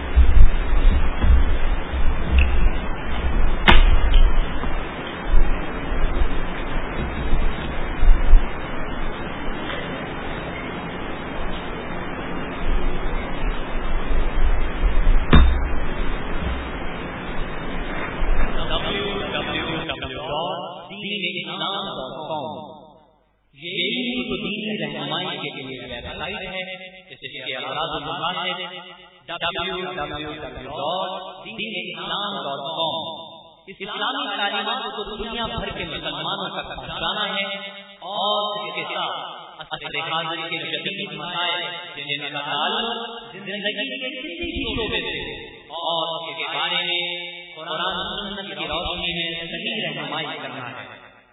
Speaker 1: اسلامی تعلیمات کو دنیا بھر کے مسلمانوں تک پہنچانا ہے، اور اس کے ساتھ عصر حاضر کے جدید مسائل جن کا تعلق زندگی کے کسی بھی شعبے سے اور اس کے بارے میں قرآن و سنت کی روشنی میں صحیح رہنمائی کرنا ہے۔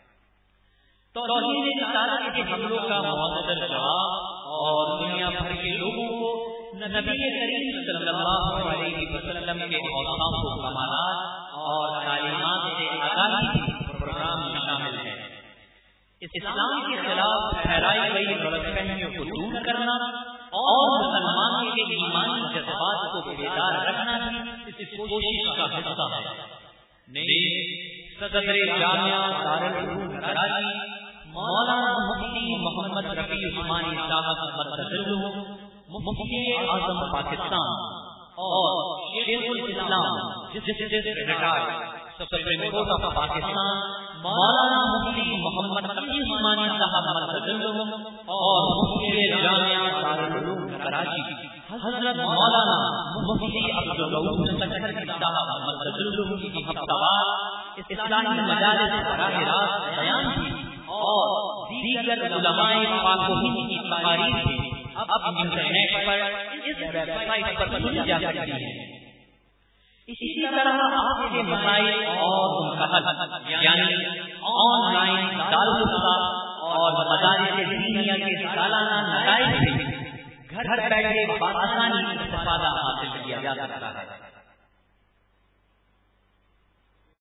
Speaker 1: توحید رسالت کے حملوں کا مؤثر جواب اور دنیا بھر کے لوگوں کو نبی کریم صلی اللہ علیہ وسلم کے اوصاف و کمالات اور تعلیمات سے آگاہی بھی پروگرام میں شامل ہے۔ اسلام کے خلاف پھیلائی گئی غلط فہمیوں کو دور کرنا اور مسلمانوں کے ایمانی جذبات کو بیدار رکھنا بھی اس کوشش کا حصہ ہے۔ صدر جامعہ دارالعلوم کراچی مولانا مفتی محمد رفیع عثمانی صاحب مدثر مفتی اعظم پاکستان اور شیخ الاسلام justice retired Supreme Court of Pakistan Maulana Mufti محمد تقی عثمانی صاحب مدثر اور مفتی جامعہ دارالعلوم کراچی حضرت مولانا مفتی عبدالرؤوف سکھر صاحب مدثر کی ہفتہ اسلامی مجالس براہ راست بیان کی اور دیگر علماء پاک و ہند کی تقاریر بھی اب انٹرنیٹ پر اس ویب سائٹ پر سنی جا سکتی ہے۔ اسی طرح آپ کے مسائل اور ان کا حل یعنی آن لائن دارالفتا اور مدارس دینیہ کے سالانہ نتائج سے گھر بیٹھے بآسانی استفادہ حاصل کیا جا سکتا ہے۔